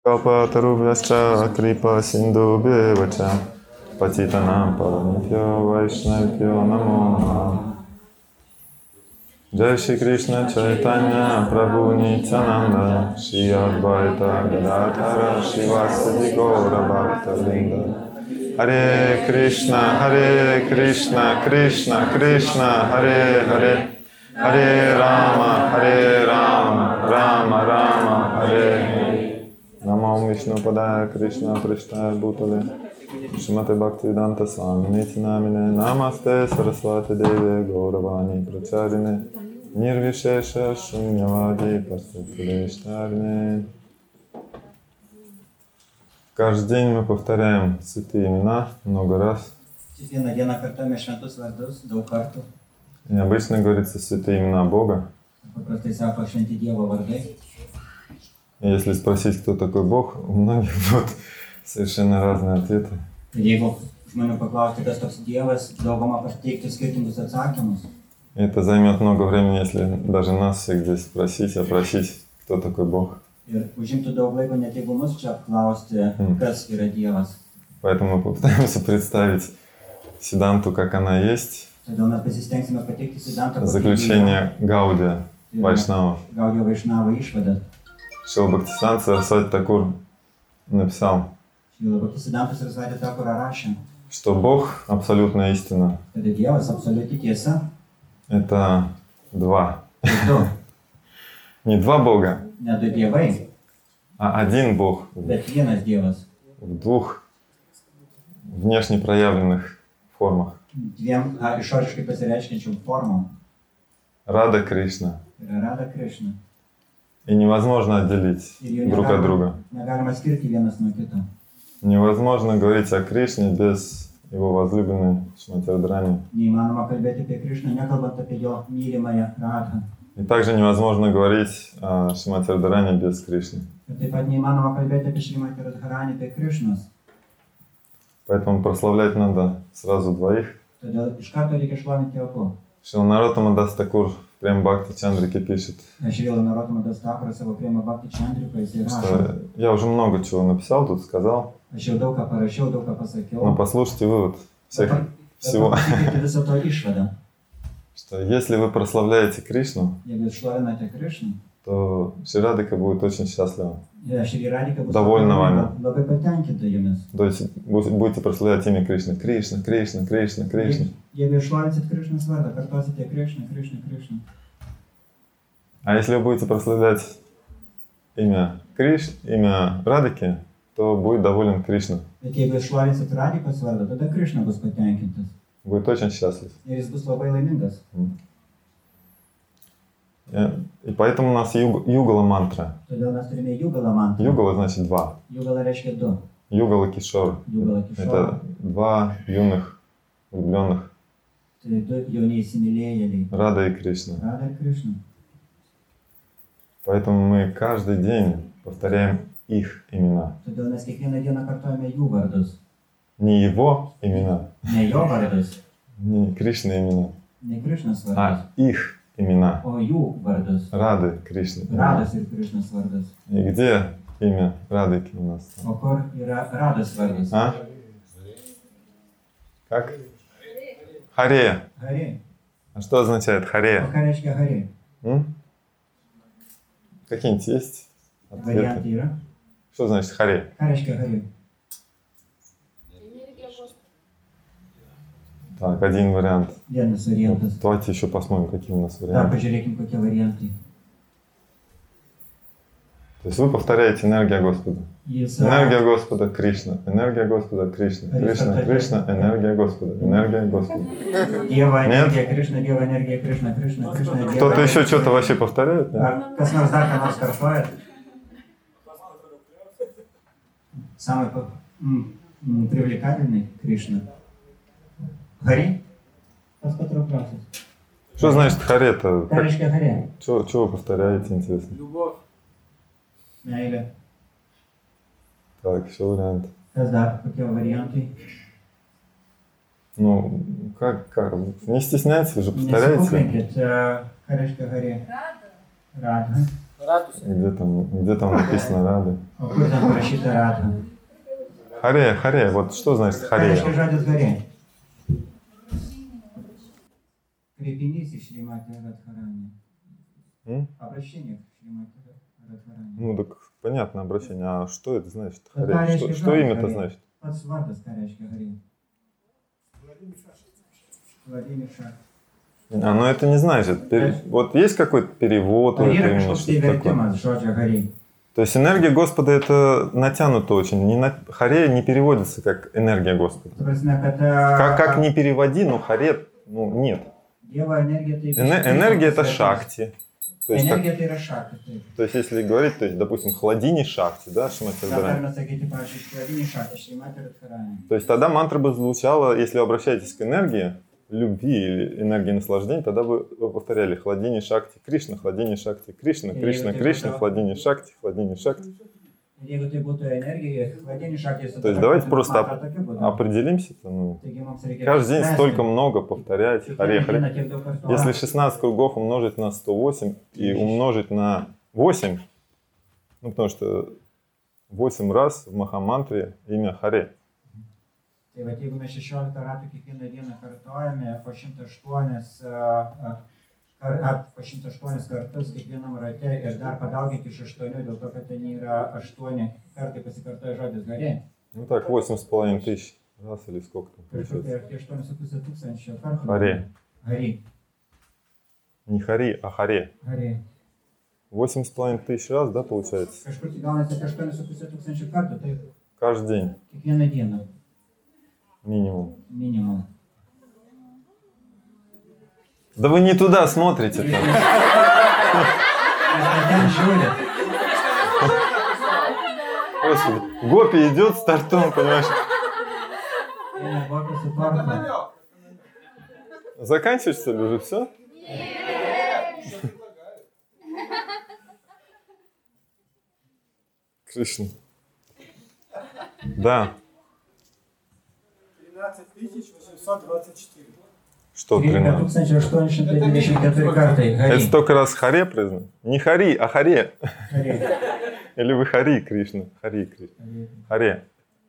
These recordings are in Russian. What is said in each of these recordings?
Kalpatarubhyascha kripa sindhubhyevacha patitanam pavanebhyo vaishnavibhyo namo namaha. Jai Shri Krishna Chaitanya Prabhu Nityananda Shri Advaita Gadadhara Shivasadi Gaura Bhakta Vrinda. Hare Krishna Krishna Krishna Hare Hare Hare Rama Rama Rama Hare Hare. Namo Vishnu Padaya Krishna Prishtaya Bhutale Shrimate Bhaktivedanta Swami Niti Namine Namaste Saraswati Devi Gauravani Pracharine Nirvishesha Shunyavadi Паститарine. Каждый день мы повторяем святые имена много раз. И обычно говорится святые имена Бога. И если спросить, кто такой Бог, у многих будут совершенно разные ответы. Это займет много времени, если даже нас всех здесь спросить, опросить, кто такой Бог. Поэтому мы попытаемся представить Сиддханту, как она есть. Заключение Гаудия Вайшнавов. Шрила Бхактисиданта Сарасвати Такур написал, что Бог, абсолютная истина, это два. Не два Бога, а один Бог в двух внешне проявленных формах. Рада Кришна. И невозможно отделить друг от друга. Невозможно говорить о Кришне без его возлюбленной Шримати Радрани. И также невозможно говорить о Шримати Радрани без Кришны. Поэтому прославлять надо сразу двоих. Шрила Нароттама Дас Такур в Према Бхакти Чандрике пишет, что я уже много чего написал, тут сказал, но послушайте вывод всего. Что если вы прославляете Кришну, то Шри Радхика будет очень счастлива, довольна вами. То есть будете прославлять имя Кришны. Кришна, Кришна, Кришна, Кришна. А если вы будете прославлять имя имя Радхики, то будет доволен Кришна. Будет очень счастлив. И поэтому у нас югала мантра. Югала значит два. Югала Кишор. Это два юных влюбленных. Рада и Кришна. Поэтому мы каждый день повторяем их имена. Не его имена. Не Кришна имена. А их имена. Рады Кришны. И где имя Радыки у нас? А? Как? Харе. А что означает Харе? Какие-нибудь есть ответы? Что значит Харе? Так, один вариант. Вот, давайте еще посмотрим, какие у нас варианты. То есть вы повторяете энергия Господа. Энергия Господа Кришна. Энергия Господа Кришна. Кришна, Кришна, энергия Господа. Энергия Господа. Нет? Кто-то еще что-то вообще повторяет? Да? Самый привлекательный Кришна. Хари? Что значит Харе-то? Харе. Что вы повторяете, интересно? Любовь. Так, еще вариант. Какие варианты? Ну, как? Не стесняйтесь, вы же повторяете. Рада. Где там написано Рады? О kur ten parašyta Radha? Харе. Вот что значит Ką харе? reiškia žodis Hari? Kreipinys į Šrimatį Radharani. Обращение к Шримати Радхарани. Ну так понятно обращение. А что это значит? Ну, Харе? конечно, Что да, имя-то Харе. значит? Pats vardas ką reiškia Hari? Vladimir Šach. Ну это не значит. Вот есть какой-то перевод у Ar этого yra имени, kažkoks tai что-то такое? vertimas žodžio Hari? То есть энергия Господа это натянуто очень. Харе не переводится как энергия Господа. Ta prasme, kad Как ни переводи, но харе нет. Dievo energija tai... Энергия это шакти. То есть, Energija tai yra šakti. Taip. то есть если говорить, то есть, допустим, хладини шакти, да, Шримати Ką Радхарани. galime sakyti, pavyzdžiui, Vladimir Šach, Šrimati Radharani. То есть тогда мантра бы звучала, если вы обращаетесь к энергии любви или энергии наслаждения, тогда вы повторяли хладини шакти Кришна, хладини шакти Кришна, Кришна, Кришна, хладини шакти, хладини шакти. Jeigu tai būtų energija, Vladimir Šach... То есть давайте просто определимся, ну, каждый день столько много повторять Харе Харе. Если 16 кругов умножить на 108 и умножить на 8, ну потому что 8 раз в Махамантре имя Харе. Tai va, jeigu mes 16 ratų kiekvieną dieną kartojame po 108 kartus kiekvienam rate ir dar padauginti iš 8, dėl to, kad ten yra 8 kartai pasikartoja žodis Hari. Ну так, 8,5 тысяч раз или сколько там Tai получается? 8,5 tūkstančio kartų. Харе. Hari. Не Хари, а Харе. Hari. 8,5 тысяч раз, да, получается? Kažkur tai gaunasi apie 8,5 tūkstančių kartų, tai Каждый день kiekvieną dieną минимум. minimum. Да вы не туда смотрите. Nes ne ten žiūrit. Господи, Гопи идет с тортом, понимаешь? Eina Gopi su tortu. Заканчивать, что ли, уже все? Кришна. Да. 13 824. Что 13? 824 kartai. Это Hari. столько раз Харе признан? Не Хари, а Харе. Hari. Или вы Хари Кришна? Хари Кришна. Харе.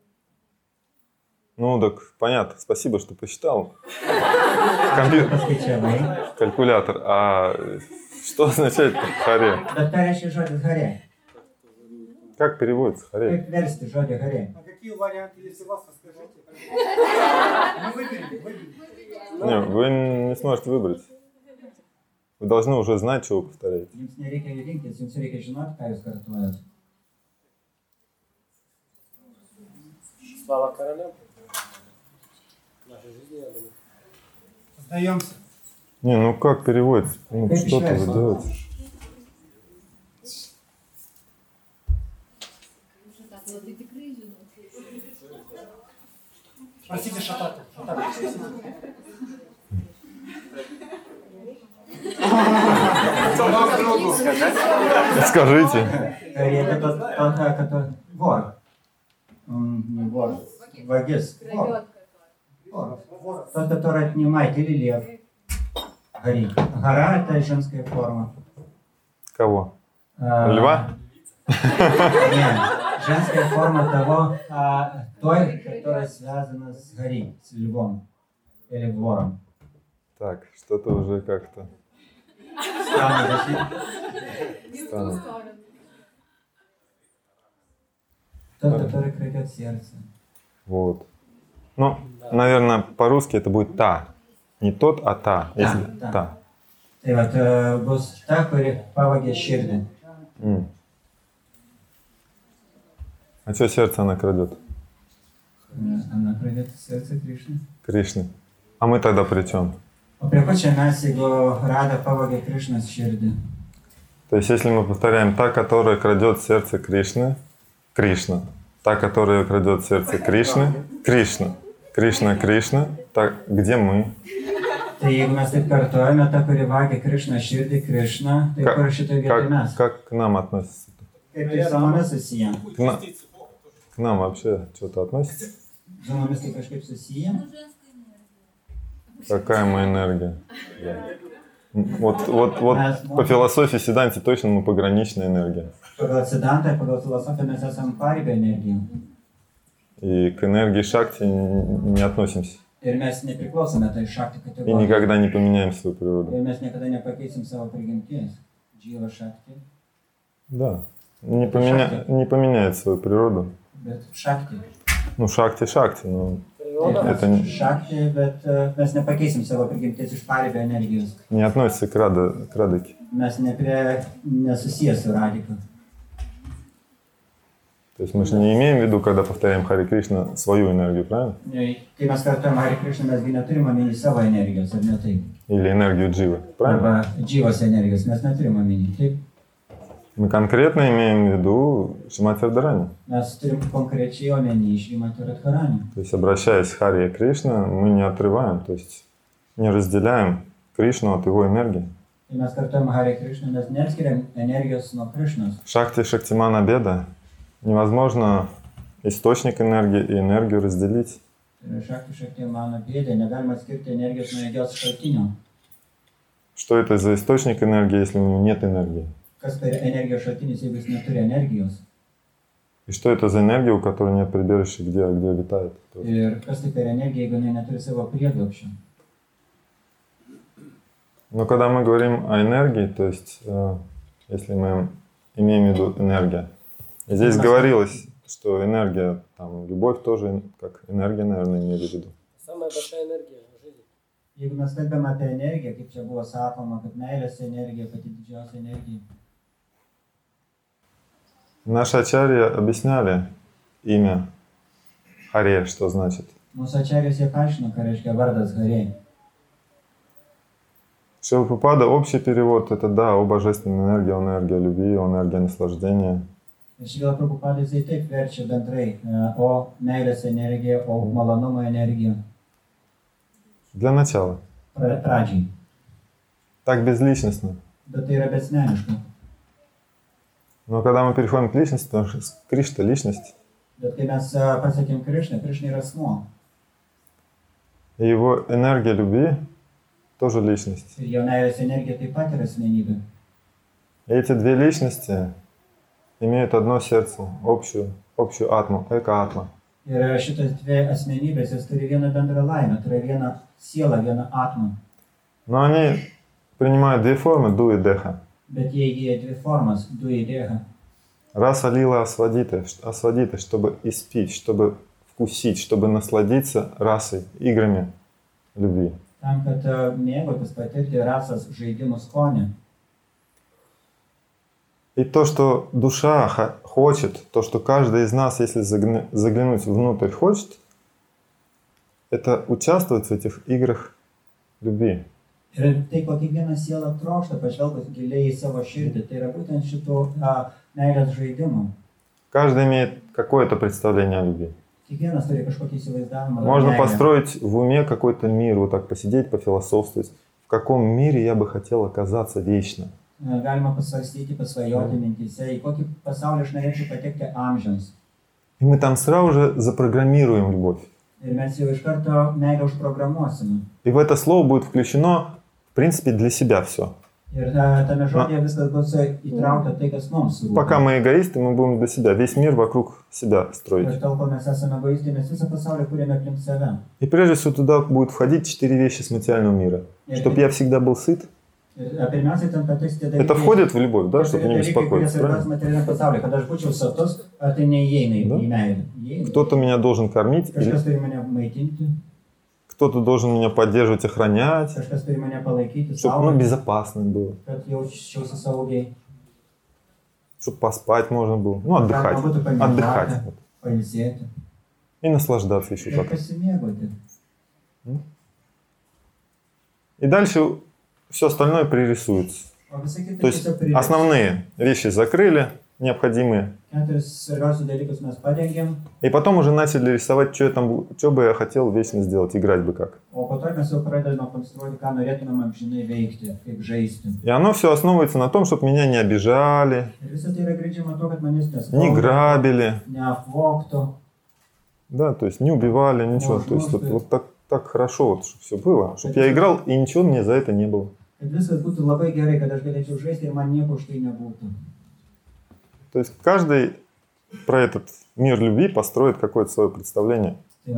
Ну так, понятно. Спасибо, что посчитал. Paskaičiavai. Калькулятор. А что означает Харе? Bet ką reiškia žodis Hari? Как переводится Харе? Kaip versti žodį Hari? А какие варианты, если вас расскажите? Ну, выберите. Не, вы не сможете выбрать. Вы должны уже знать, что вы повторяете. Jums nereikia rinktis, jums reikia žinoti, ką jūs kartuojat. Слава королям. В нашей жизни, я думаю. Сдаемся. Не, ну как переводится? Ну, Как что-то еще вы раз? делаете. Простите, шататы. Скажите. Hari это тот, вор. Не вор, вагис. Вор. Тот, который отнимает, или лев. Hari. Гора — это женская форма. Кого? Льва? Нет, женская форма того, той, которая связана с Hari, с львом или вором. Так, что-то уже как-то Странно, зачем? странно. Тот, который крадет сердце. Вот. Ну, наверное, по-русски это будет та. Не тот, а та. Если та. та. Tai vat bus ta, kuri pavagė širdį. А что сердце она крадет? Она крадет сердце Кришны. Кришны. А мы тогда при чем? O prie ko čia mes, jeigu Rada pavagė Krišnos širdį? То есть, если мы повторяем та, которая крадет сердце Кришны, Кришна. Та, которая крадет сердце Кришны, Кришна. Кришна, Кришна. Так, где мы? Tai jeigu mes taip kartuojame, ta, kuri vagia Krišnos širdį, Krišna, tai kur šitoje vietoje mes? Как к нам относится? Kaip tai su mumis susiję? К нам вообще что-то относится? Su mumis tai kažkaip susiję? Какая мы энергия? Да. Вот по философии Сиданти точно мы пограничная энергия. Pagal Siddhantą, pagal filosofiją mes esam paribio energija. И к энергии Шакти не относимся. Ir mes nepriklausome tai Šakti И kategorijai. никогда не поменяем свою природу. Ir mes niekada nepakeisim savo prigimties. Dživa Šakti. Да. Не поменяет свою природу. Bet Šakti. Ну, Шакти, но Природа. это не Šakti, bet mes nepakeisim savo prigimties iš paribio energijos. относится к Радыке. Mes nesusijęs su Radika. То есть мы же не имеем в виду, когда повторяем Хари Кришна, свою энергию, правильно? Kai mes kartuojam Hare Krishna, mes gi neturim omeny savo energijos, ar ne taip? Или энергию Дживы, правильно? Arba Dživos energijos, mes neturim omeny. Taip, Мы конкретно имеем в виду Шримати Радхарани. mes turim konkrečiai omeny Šrimati Radharani. То есть, обращаясь к Хари Кришна, мы не отрываем, то есть не разделяем Кришну от его энергии. Kai mes kartuojam Hare Krishna, mes neatskiriam energijos nuo Krishnos. Шакти Шактимана Беда. Невозможно источник энергии и энергию разделить. Tai yra Šakti Šakti mano bėdė, negalima atskirti energijos nuo energijos šaltinio. Что это за источник энергии, если у него нет энергии? Kas per energijos šaltinis, jeigu jis neturi energijos? И что это за энергия, у которой нет прибежища, где витает? Ir kas tai per energija, jeigu jinai neturi savo prieglobsčio? Но когда мы говорим о энергии, то есть, если мы имеем в виду энергия, здесь говорилось, что энергия, там, любовь тоже как энергия, наверное, имели в виду. Самая большая энергия в жизни. Jeigu mes kalbame apie energiją, kaip čia buvo sakoma, kad meilės energija pati didžiausia energija. Наши ачарьи объясняли имя Харе, что значит. Mūsų ačarijos jie paaiškino, ką reiškia vardas Hare. Шрила Прабхупада, общий перевод, это да, о божественной энергии, о энергия любви, о энергия наслаждения. Šrila Prabhupada jisai taip verčia bendrai, o meilės energija, o malonumo energija. Для начала. Pradžiai. Так безличностно. Bet tai yra besmeniška. Но когда мы переходим к личности, потому что Кришна — личность, Bet kai mes pasiekėm Krišną, Krišna yra asmuo. и его энергия любви тоже личность. Ir jo meilės energija taip pat yra asmenybė. И эти две личности имеют одно сердце, общую атму, эко-атма. Ir šitas dvi asmenybės, jos turi vieną bendrą laimę, turi vieną sielą, vieną atmą. Но они принимают две формы, ду и деха. Bet jie įgyja dvi formas, du įdėha. Раса лила асвадиты, чтобы испить, чтобы вкусить, чтобы насладиться расой, играми любви. Tam, kad mėgautis patirti rasas žaidimų skonį. И то, что душа хочет, то, что каждый из нас, если заглянуть внутрь, хочет, это участвовать в этих играх любви. Ir tai, ko kiekviena siela trokšta, pažvelgus giliai į savo širdį, tai yra būtent šitų meilės žaidimų. Каждый имеет какое-то представление о любви. Kiekvienas turi kažkokį įsivaizdavimą. Можно построить в уме какой-то мир, вот так посидеть, пофилософствовать. В каком мире я бы хотел оказаться вечно? Galima pasvarstyti, pasvajoti mintyse, į kokį pasaulį aš norėčiau patekti amžiams. И мы там сразу же запрограммируем любовь. Ir mes jau iš karto meilę užprogramuosime. И в это слово будет включено, в принципе, для себя все. Ir tame žodėje viskas bus įtraukta tai, kas mums rūpi. Пока мы эгоисты, мы будем для себя. Весь мир вокруг себя строить. Ir tol, kol mes esame egoistai, mes visą pasaulį kūrėme aplink save. И прежде всего туда будут входить 4 вещи с материального мира. Чтобы я всегда был сыт. Pirmiausiai ten pateks tie dalykai. Это входит в любовь, да, чтобы не беспокоиться, правильно? Когда aš būčiau sotus, ar tai neįeina į meilę? Кто-то меня должен кормить, Kažkas turi mane maitinti. кто-то должен меня поддерживать, охранять, Kažkas turi mane palaikyti, чтобы безопасно было, kad jausčiausi saugiai. чтобы поспать можно было, отдыхать, Pailsėti. И наслаждаться еще Ir пока. pasimėgauti. И дальше все остальное пририсуется. O visa kita То есть tiesiog prirėks. основные вещи закрыли, необходимые. Keturis svarbiausius dalykus mes padengėm, И потом уже начали рисовать, что бы я хотел вечно сделать, играть бы как. o po to mes jau pradedame konstruoti, ką norėtumėm amžinai veikti, kaip žaisti. И оно все основывается на том, чтобы меня не обижали, Ir visą tai yra grindžiama to, kad manęs не грабили, neapvogtų, да, то есть не убивали, ничего. То есть вот так хорошо, вот, чтобы все было. Чтобы я играл, и ничего мне за это не было. То есть каждый про этот мир любви построит какое-то свое представление.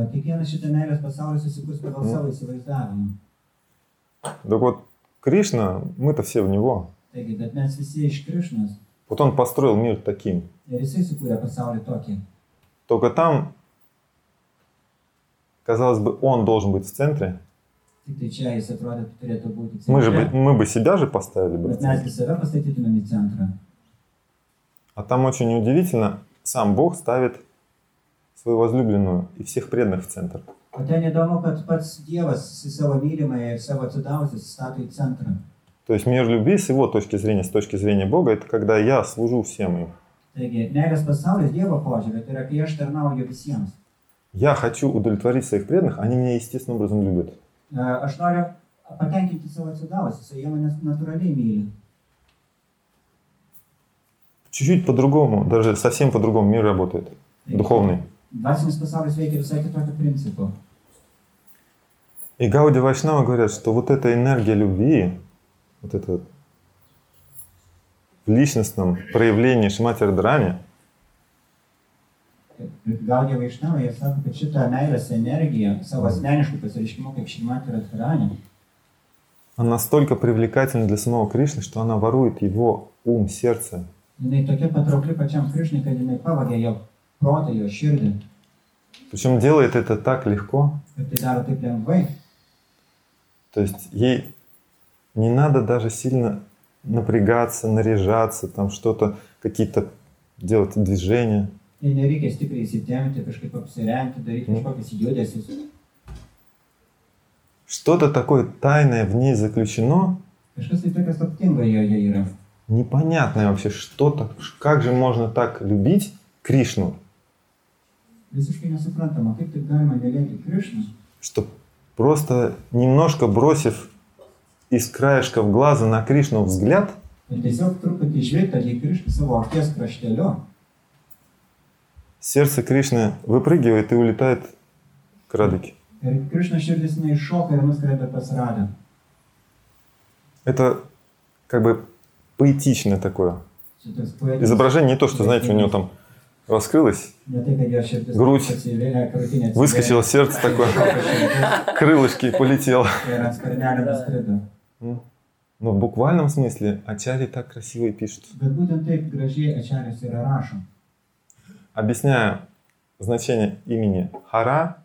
Так вот, Кришна, мы-то все в него. Вот он построил мир таким. Только там, казалось бы, он должен быть в центре. Мы бы себя же поставили бы в центр. А там очень удивительно, сам Бог ставит свою возлюбленную и всех преданных в центр. То есть мир любви с его точки зрения, с точки зрения Бога, это когда я служу всем им. Я хочу удовлетворить своих преданных, они меня естественным образом любят. Чуть-чуть по-другому, даже совсем по-другому мир работает, духовный. И Гауди Вайшнава говорят, что вот эта энергия любви, вот это в личностном проявлении Шримати Радхарани, она настолько привлекательна для самого Кришны, что она ворует его ум, сердце. Причем делает это так легко. То есть ей не надо даже сильно напрягаться, наряжаться, там что-то, какие-то делать движения. Что-то такое тайное в ней заключено. Непонятное вообще, что-то, как же можно так любить Кришну, что просто немножко бросив из краешков глаза на Кришну взгляд, сердце Кришны выпрыгивает и улетает к Радхике. Это как бы поэтичное такое изображение, не то, что, знаете, у него там раскрылась грудь, выскочило сердце такое, крылышки полетело. Но в буквальном смысле ачарьи так красиво и пишут. Объясняя значение имени Хара,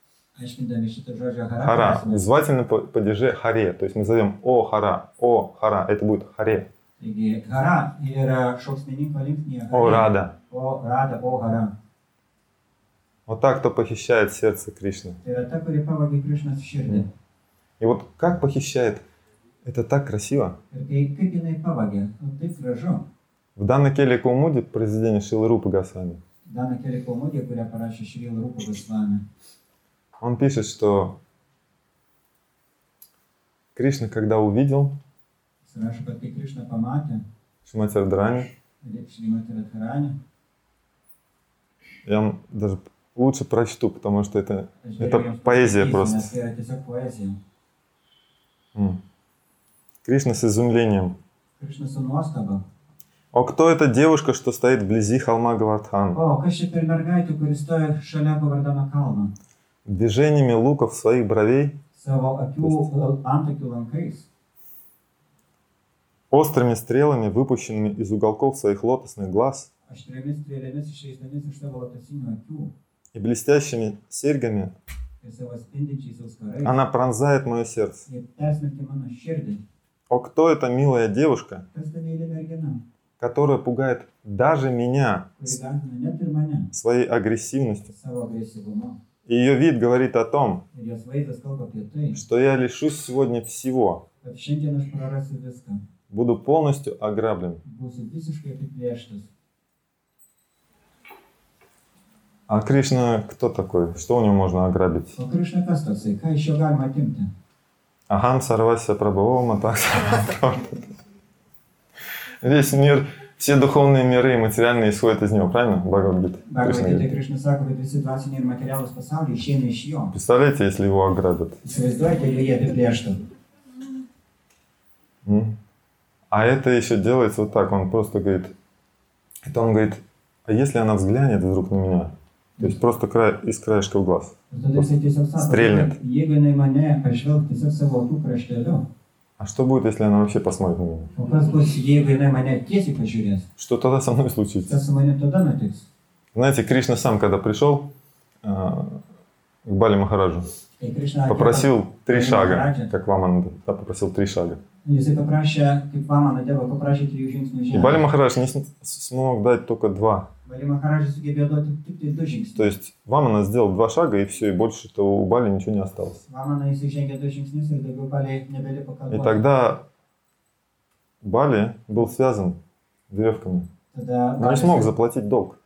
Хара, в звательном падеже Харе, то есть мы зовем О Хара, это будет Харе. О Рада. Вот так, кто похищает сердце Кришны. И вот как похищает, это так красиво. В Дана Келли Каумуди, произведение Шрилы Рупы Госвами, он пишет, что Кришна, когда увидел Шримати Радхарани, я вам даже лучше прочту, потому что это поэзия просто. Кришна с изумлением. О, кто эта девушка, что стоит вблизи холма Говардхан? Движениями луков своих бровей, острыми стрелами, выпущенными из уголков своих лотосных глаз, и блестящими серьгами, она пронзает мое сердце. О, кто эта милая девушка, которая пугает даже меня своей агрессивностью? И ее вид говорит о том, что я лишусь сегодня всего, буду полностью ограблен. А Кришна кто такой? Что у него можно ограбить? Ахам сарвася прабхавама так. Весь мир, все духовные миры и материальные исходят из него, правильно? Бхагавад-гита. Представляете, если его ограбят? А это еще делается вот так. Он просто говорит, это он говорит, а если она взглянет вдруг на меня? То есть просто из краешка в глаз. Стрельнет. А что будет, если она вообще посмотрит на меня? Что тогда со мной случится? Знаете, Кришна сам, когда пришел к Бали Махараджу, попросил 3 шага, как Вамана, да, попросил 3 шага. И Бали Махарадж не смог дать только 2. То есть Вамана сделал 2 шага, и все, и больше того у Бали ничего не осталось. И тогда Бали был связан веревками. Но не смог заплатить долг.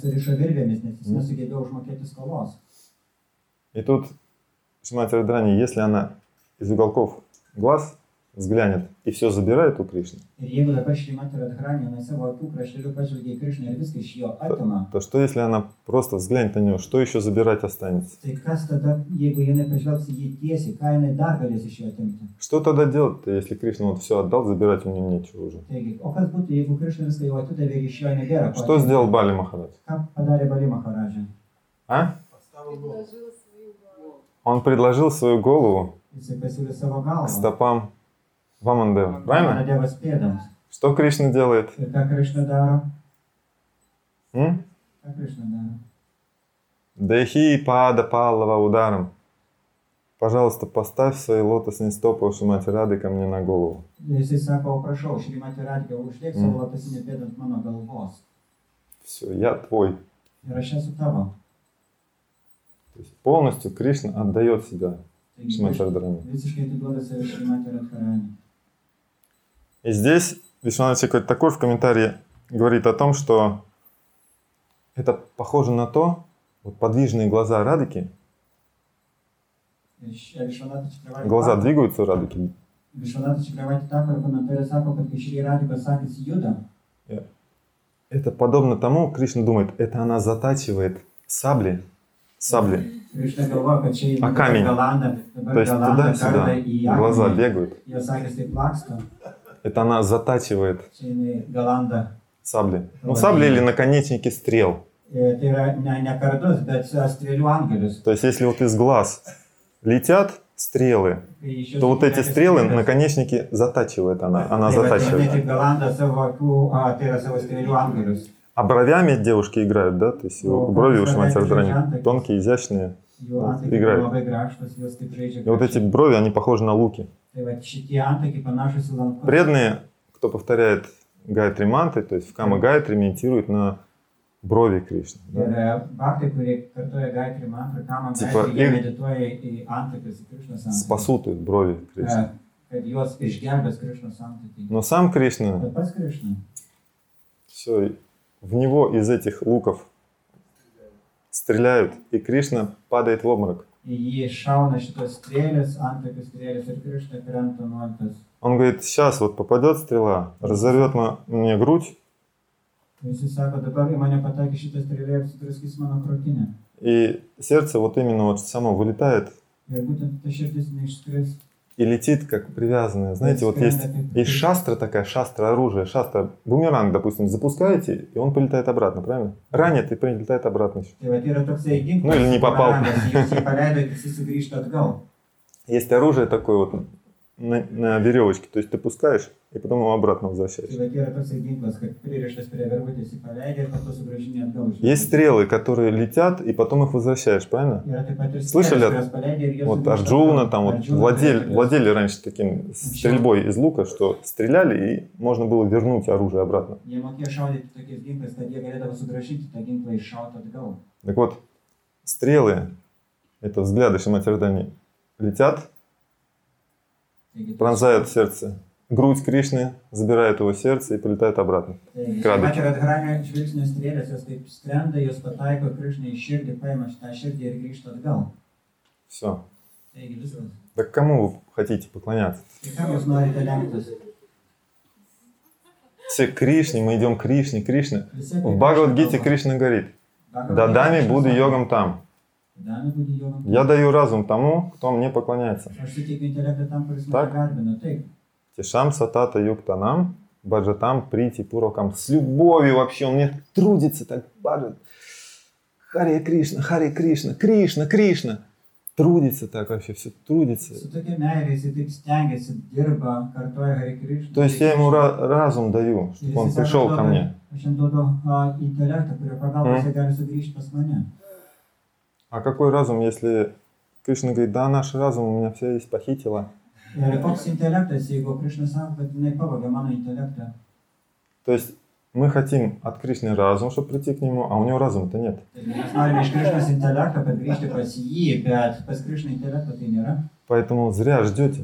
И тут Шримати Радхарани, если она из уголков глаз взглянет и все забирает у Кришны, то что если она просто взглянет на него, что еще забирать останется? Что тогда делать-то, если Кришна вот все отдал, забирать у него нечего уже? Что сделал Бали Махарадж? А? Он предложил свою голову к стопам Вамандева. Правильно? Что Кришна делает? Дехи пада паллава ударом. Пожалуйста, поставь свои лотосные стопы у Шримати Рады ко мне на голову. Все, я твой. То есть полностью Кришна отдает себя Шримати Радхарани. И здесь Вишванат Чакраварти Такур в комментарии говорит о том, что это похоже на то, вот подвижные глаза Радхики, глаза двигаются у Радхики. Это подобно тому, Кришна думает, это она затачивает сабли, а камень. То есть туда-сюда глаза бегают. Это она затачивает сабли. Ну, сабли или наконечники стрел. То есть, если вот из глаз летят стрелы, то вот эти стрелы, наконечники затачивает она. Она затачивает. А бровями девушки играют, да? То есть брови у Шримати Радхарани тонкие, изящные. Вот, играют. И вот эти брови, они похожи на луки. Преданные, кто повторяет Гайатри мантры, то есть в Кама Гайатри медитируют на брови Кришны. Да? Типа их спасут их брови Кришны. Но сам Кришна, все, в него из этих луков стреляют, и Кришна падает в обморок. Он говорит, сейчас вот попадет стрела, разорвет мне грудь, и сердце вот именно вот само вылетает и летит как привязанное. Знаете, вот есть шастра такая, шастра оружие, шастра бумеранг, допустим, запускаете, и он полетает обратно, правильно? Ранит и прилетает обратно еще. Ну или не попал. Есть оружие такое вот на веревочке, то есть ты пускаешь и потом его обратно возвращаешь. Есть стрелы, которые летят и потом их возвращаешь, правильно? Слышали? Вот Арджуна, там вот владели раньше таким стрельбой из лука, что стреляли и можно было вернуть оружие обратно. Так вот, стрелы, это взгляды Шримати Радхарани, летят, пронзают сердце. Грудь Кришны, забирает его сердце и полетает обратно к Радхике. Все. Так кому вы хотите поклоняться? Все Кришне, мы идем к Кришне, Кришне. В Бхагавад-гите Кришна говорит, «Дадами буду йогам там». Я даю разум тому, кто мне поклоняется. Так? Тишам сатата юктанам, баджатам прити пуракам. С любовью вообще, он мне трудится так, баджат. Харе Кришна, Харе Кришна, Кришна, Кришна. Трудится так вообще, все трудится. То есть я ему разум даю, чтобы он пришел ко мне. А какой разум, если Кришна говорит, да, наш разум у меня все есть похитила. То есть мы хотим от Кришны разум, чтобы прийти к нему, а у него разума-то нет. Поэтому зря ждете.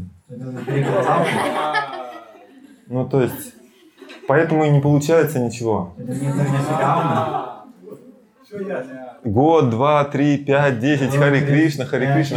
Ну то есть, поэтому и не получается ничего. Год, 2, 3, 5, 10, Харе Кришна, Харе Кришна.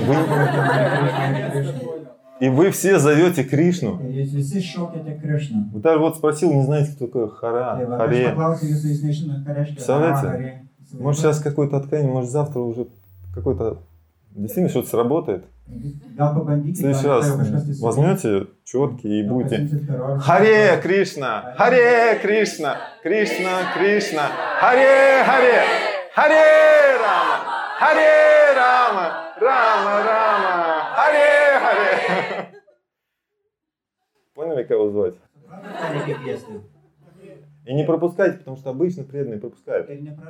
И вы все зовете Кришну. Вы даже вот спросил, не знаете, кто такой Харе. Представляете? Может сейчас какое-то откровение, может завтра уже какой-то действительно что-то сработает. В следующий раз возьмете четки и будете Харе Кришна, Харе Кришна, Кришна Кришна, Харе Харе, Харе Рама, Харе Рама, Рама Рама, Харе Харе. Поняли, кого звать? И не пропускайте, потому что обычно преданные пропускают.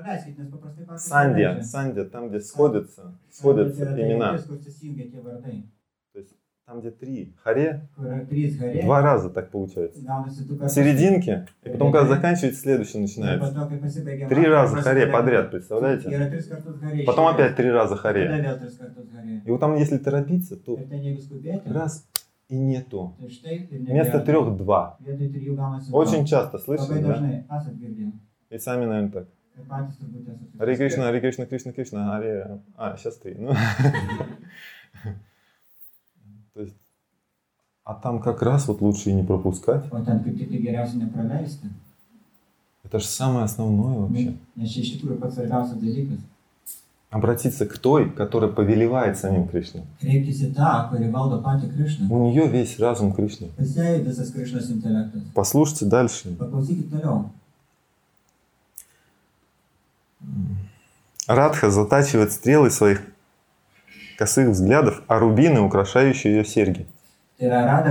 Сандья, там, где сходятся имена. То есть там, где 3 Харе, 2 раза так получается. В серединке, и потом, когда заканчивается, следующий начинается. 3 раза Харе подряд, представляете? Потом опять 3 раза Харе. И вот там, если торопиться, то раз и нету. Вместо 3 2. Очень часто слышали, да? И сами, наверное, так. Харе Кришна, Харе Кришна, Кришна, Кришна, Харе... сейчас 3. Ну. То есть, а там как раз вот лучше и не пропускать. Это же самое основное вообще. Обратиться к той, которая повелевает самим Кришной. У нее весь разум Кришны. Послушайте дальше. Радха затачивает стрелы своих косых взглядов, а рубины, украшающие ее серьги. То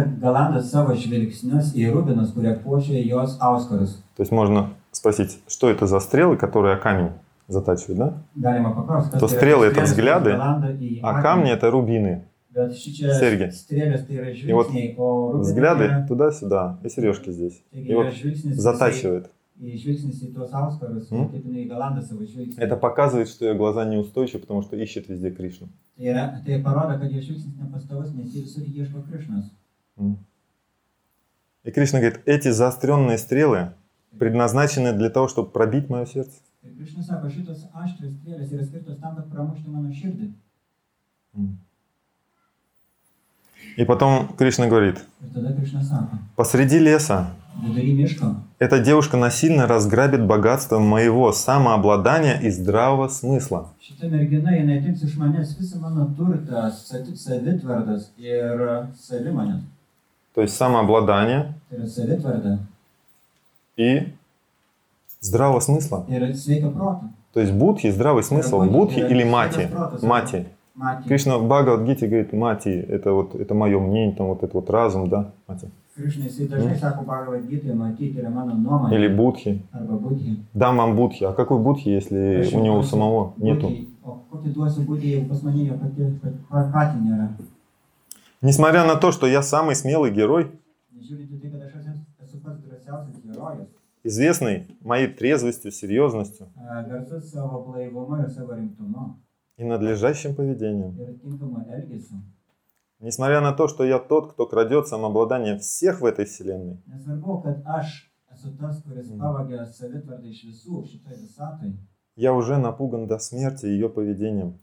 есть можно спросить, что это за стрелы, которые о камень затачивают, да? То стрелы это взгляды, а камни это рубины, серьги. И вот взгляды туда-сюда, и сережки здесь. И вот затачивает. Это показывает, что ее глаза неустойчивы, потому что ищет везде Кришну. И Кришна говорит, эти заостренные стрелы предназначены для того, чтобы пробить мое сердце. И потом Кришна говорит, посреди леса эта девушка насильно разграбит богатство моего самообладания и здравого смысла. То есть самообладание и здравого смысла. То есть будхи, здравый смысл. Будхи или мати. Мати. Кришна в Бхагавад-гите говорит, мати, это мое мнение, там вот это вот разум, да, мати. Или будхи. Дам вам будхи. А какой будхи, если у него самого нету? Несмотря на то, что я самый смелый герой, известный моей трезвостью, серьезностью и надлежащим поведением. Несмотря на то, что я тот, кто крадет самообладание всех в этой вселенной. Я уже напуган до смерти ее поведением.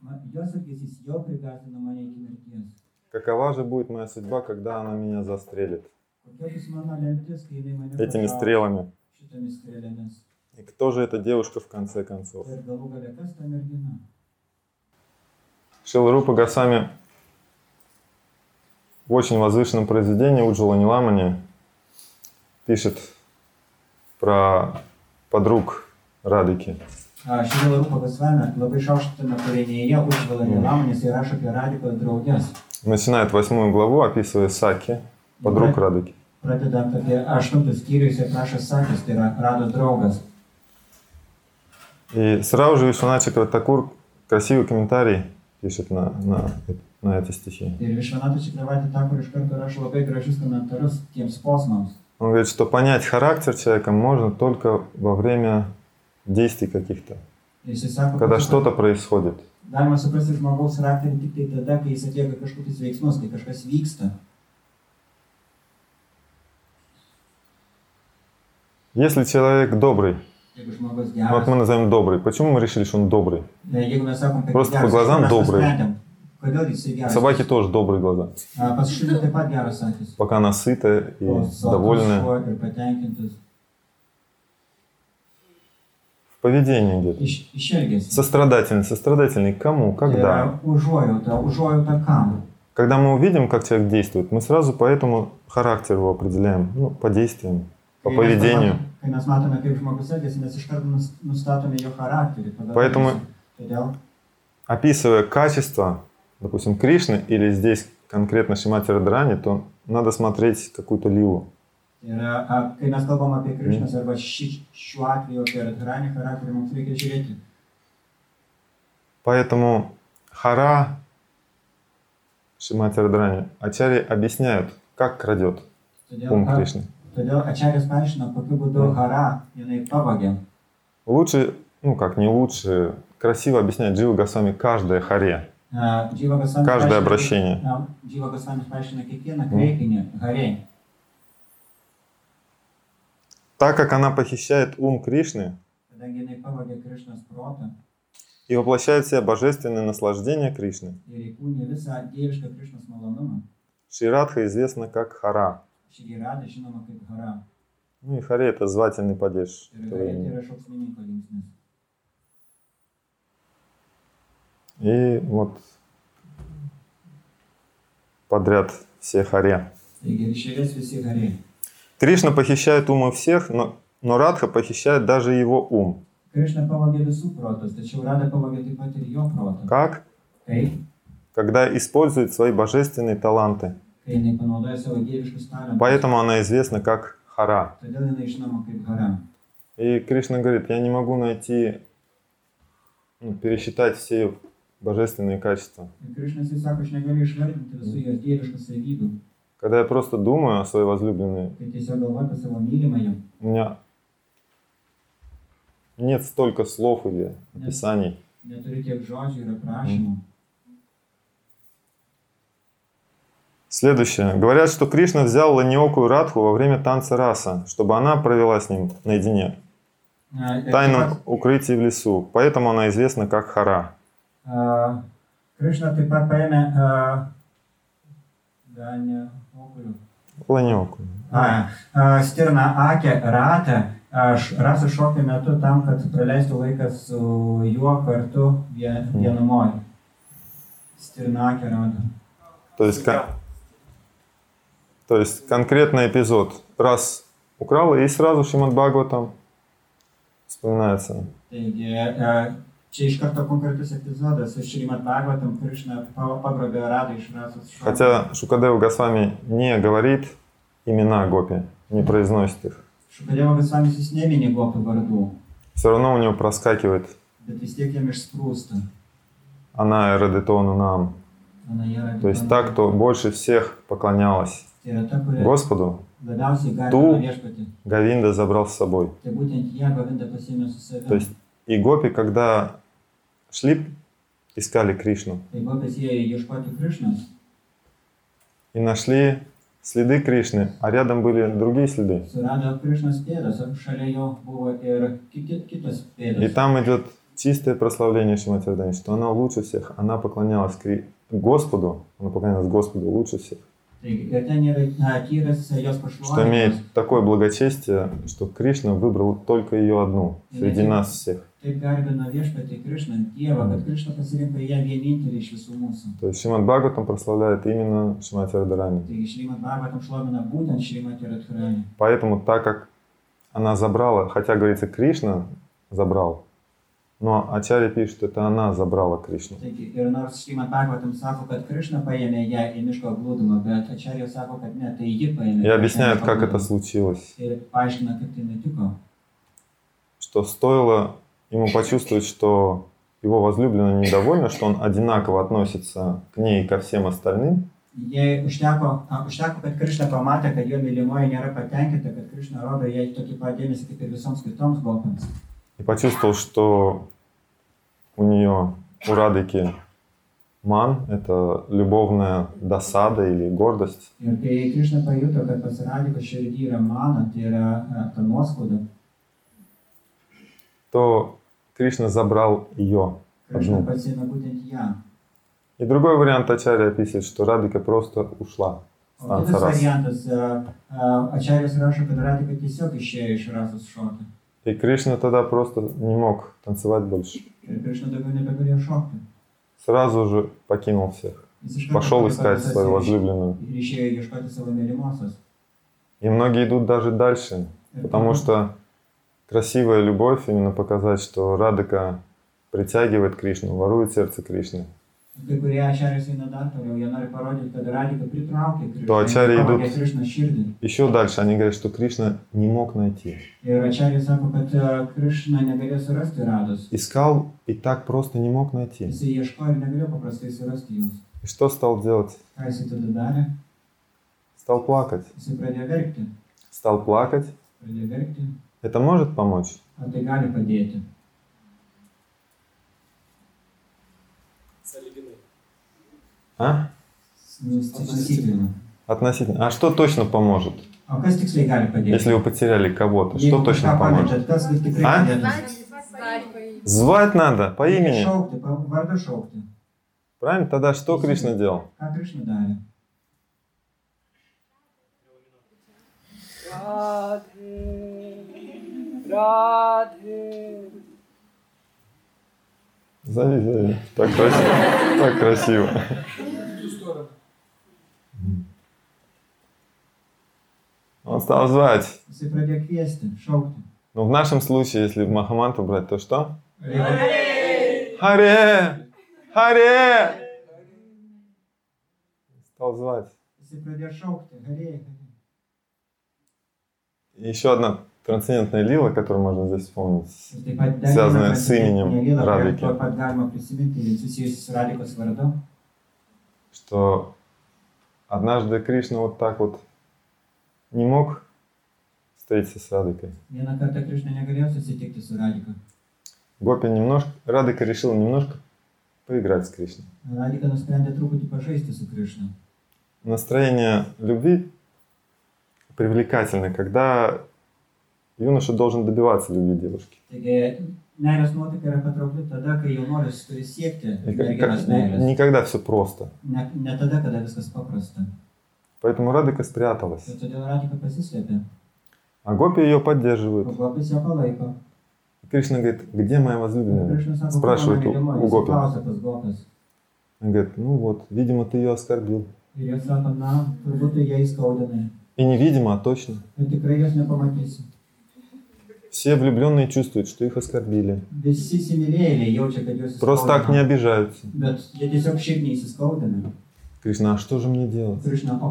Какова же будет моя судьба, когда она меня застрелит? Этими стрелами. И кто же эта девушка в конце концов? Шрила Рупа Госвами в очень возвышенном произведении Уджвала Ниламани пишет про подруг Радыки. Šrila Rupa Gosvami labai šaukštame kūrinyje užvela Nilamonės ir rašo apie Radikos draugės. Начинает 8 главу, описывая Саки, подруг Радыки. Pradedant apie 8 skyrius ir prašo Sakis, tai yra Rados draugas. И сразу же Вишванат Такур красивый комментарий пишет на эти стихи. Ir Vishwanath Chakravarti Thakur iš karto rašo labai gražius komentarus tiems posmams. Он говорит, что понять характер человека можно только во время действий каких-то, когда что-то происходит. Galima suprasti žmogaus charakterį tik tai tada, kai jis atlieka kažkokius veiksmus, kai kažkas vyksta. Если человек добрый, Jeigu žmogus вот geras, мы назовем добрый. Почему мы решили, что он добрый? jeigu mes sakom, kad Просто jis по geras, глазам mes добрый. nusprendėm, kodėl jisai geras. Собаки тоже добрые глаза. Pas šunį taip pat geras akis. Пока она sытая и O sotus довольная. šuo ir patenkintas. В поведении где-то. Iš elgesio. Сострадательный к кому? Когда? Užuojauta kam? Когда мы увидим, как человек действует, мы сразу по этому характеру его определяем, ну, по действиям, по поведению. Kai mes matome, kaip žmogus elgesi, mes iš karto nustatome jo charakterį. Поэтому, Todėl, описывая качество, допустим, Кришны или здесь конкретно Шримати Радхарани, то надо смотреть какую-то лилу. ir kai mes kalbam apie Krišnas arba šiuo atveju apie Radharanį charakterį, mums reikia žiūrėti. Поэтому Хара, Шримати Радхарани, ачарьи объясняют, как крадет ум Кришны. Todėl Ačarjas paaiškino, kokiu būdu Hara jinai pavogė. Лучше, ну как не лучше, красиво объясняет Джива Госвами каждое харе, каждое обращение. Dživa Gosvamis paaiškina kiekvieną kreipinį Harei. Так как она похищает ум Кришны Kadangi jinai pavogė Krišnos protą и воплощает в себя божественное наслаждение Кришны, ir įkūnė visą dievišką Krišnos malonumą, Шри Радха известна как Хара. Šri Radha žinoma kaip Hara. Ну и Харе — это звательный падеж. Ir Harei tai yra šauksmininko linksnis. И вот подряд все Харе. Taigi iš eilės visi Harei. Кришна похищает умы всех, но Радха похищает даже его ум. Krišna pavogė visų protus, tačiau Radha pavogė taip pat ir jo protą. Как? Kaip? Когда использует свои божественные таланты. Kai jinai panaudoja savo dieviškus talentus. Поэтому она известна как Хара. Todėl jinai žinoma kaip Hara. И Кришна говорит, я не могу найти, пересчитать все ее божественные качества. Ir Krišnas jis sako, aš negaliu išvardinti visų jos dieviškų savybių. Когда я просто думаю о своей возлюбленной, Kai tiesiog galvoju apie savo mylimąją, у меня нет столько слов или описаний. neturiu tiek žodžių ir aprašymų. Следующее. Говорят, что Кришна взял Ланиокую Радху во время танца раса, чтобы она провела с ним наедине. В тайном укрытии в лесу. Поэтому она известна как Хара. Krišna taip pat paėmė Ланиокую. stirną Akę Ratą rasų šokio metu tam, kad praleistų laiką su juo kartu vienumoje. Stirna Akę Ratą. То есть конкретный эпизод. Раз украл, и сразу Шримад Бхагаватам вспоминается. Taigi, čia iš karto konkretus epizodas. Šrimad Bhagavatam Krišna pagrobė Radą iš rasos šokio. Хотя Шукадева Госвами не говорит имена гопи, не произносит их. Šukadeva Gosvamis jis neminė gopių vardų, Все равно у него проскакивает bet vis tiek jam išsprūsta. она Радетону нам. То есть та, кто больше всех поклонялась Tai yra ta, kuri Господу, labiausiai ту garbino viešpatį. Говинда забрал с собой. Tai būtent ją Govinda pasiėmė su savimi. То есть и гопи, когда шли, искали Кришну Tai gopės ėjo ieškoti Krišnos и нашли следы Кришны, а рядом были другие следы. surado Krišnos pėdas, o šalia jo buvo ir kitos И pėdos. там идет чистое прославление Шримати Радхарани, что она лучше всех, она поклонялась Господу, она поклонялась Господу лучше всех. Taigi, ir ten yra tyras jos Что pašlovinimas. имеет такое благочестие, что Кришна выбрал только ее одну среди нас всех. То есть Шримад Бхагаватам прославляет именно Шримати Радхарани. Поэтому, так как она забрала, хотя говорится, Кришна забрал, но Ачарья пишет, что это она забрала Кришну. И объясняют, как это случилось. Что стоило ему почувствовать, что его возлюбленная недовольна, что он одинаково относится к ней и ко всем остальным. И почувствовал, что у нее, у Радыки, ман — это любовная досада или гордость. То Кришна забрал ее одну. И другой вариант Ачарья описывает, что Радыка просто ушла с танца раз. И Кришна тогда просто не мог танцевать больше. Сразу же покинул всех. Пошел искать свою возлюбленную. И многие идут даже дальше, потому что красивая любовь, именно показать, что Радыка притягивает Кришну, ворует сердце Кришны. То ачарьи идут еще дальше. Они говорят, что Кришна не мог найти. Искал и так просто не мог найти. И что стал делать? Стал плакать. Стал плакать. Это может помочь? А? Относительно. А что точно поможет? Если вы потеряли кого-то, что точно поможет? А? Звать надо по имени. Правильно? Тогда что Кришна делал? Зови. Так красиво. Так красиво. Он стал звать. Но в нашем случае, если Махамантру брать, то что? Харе! Харе! Стал звать. И еще одна трансцендентная лила, которую можно здесь вспомнить, связанная с именем Радыки. Что однажды Кришна вот так вот не мог встретиться с Радыкой. Гопи немножко, Радыка решила немножко поиграть с Кришной. Настроение любви привлекательное, когда юноша должен добиваться любви девушки. Никогда все просто. Поэтому Радыка спряталась. А гопи ее поддерживают. Кришна говорит, где моя возлюбленная? Спрашивает у гопи. Он говорит, ну вот, видимо, ты ее оскорбил. И не видимо, а точно. Все влюбленные чувствуют, что их оскорбили. Просто так не обижаются. Кришна, а что же мне делать?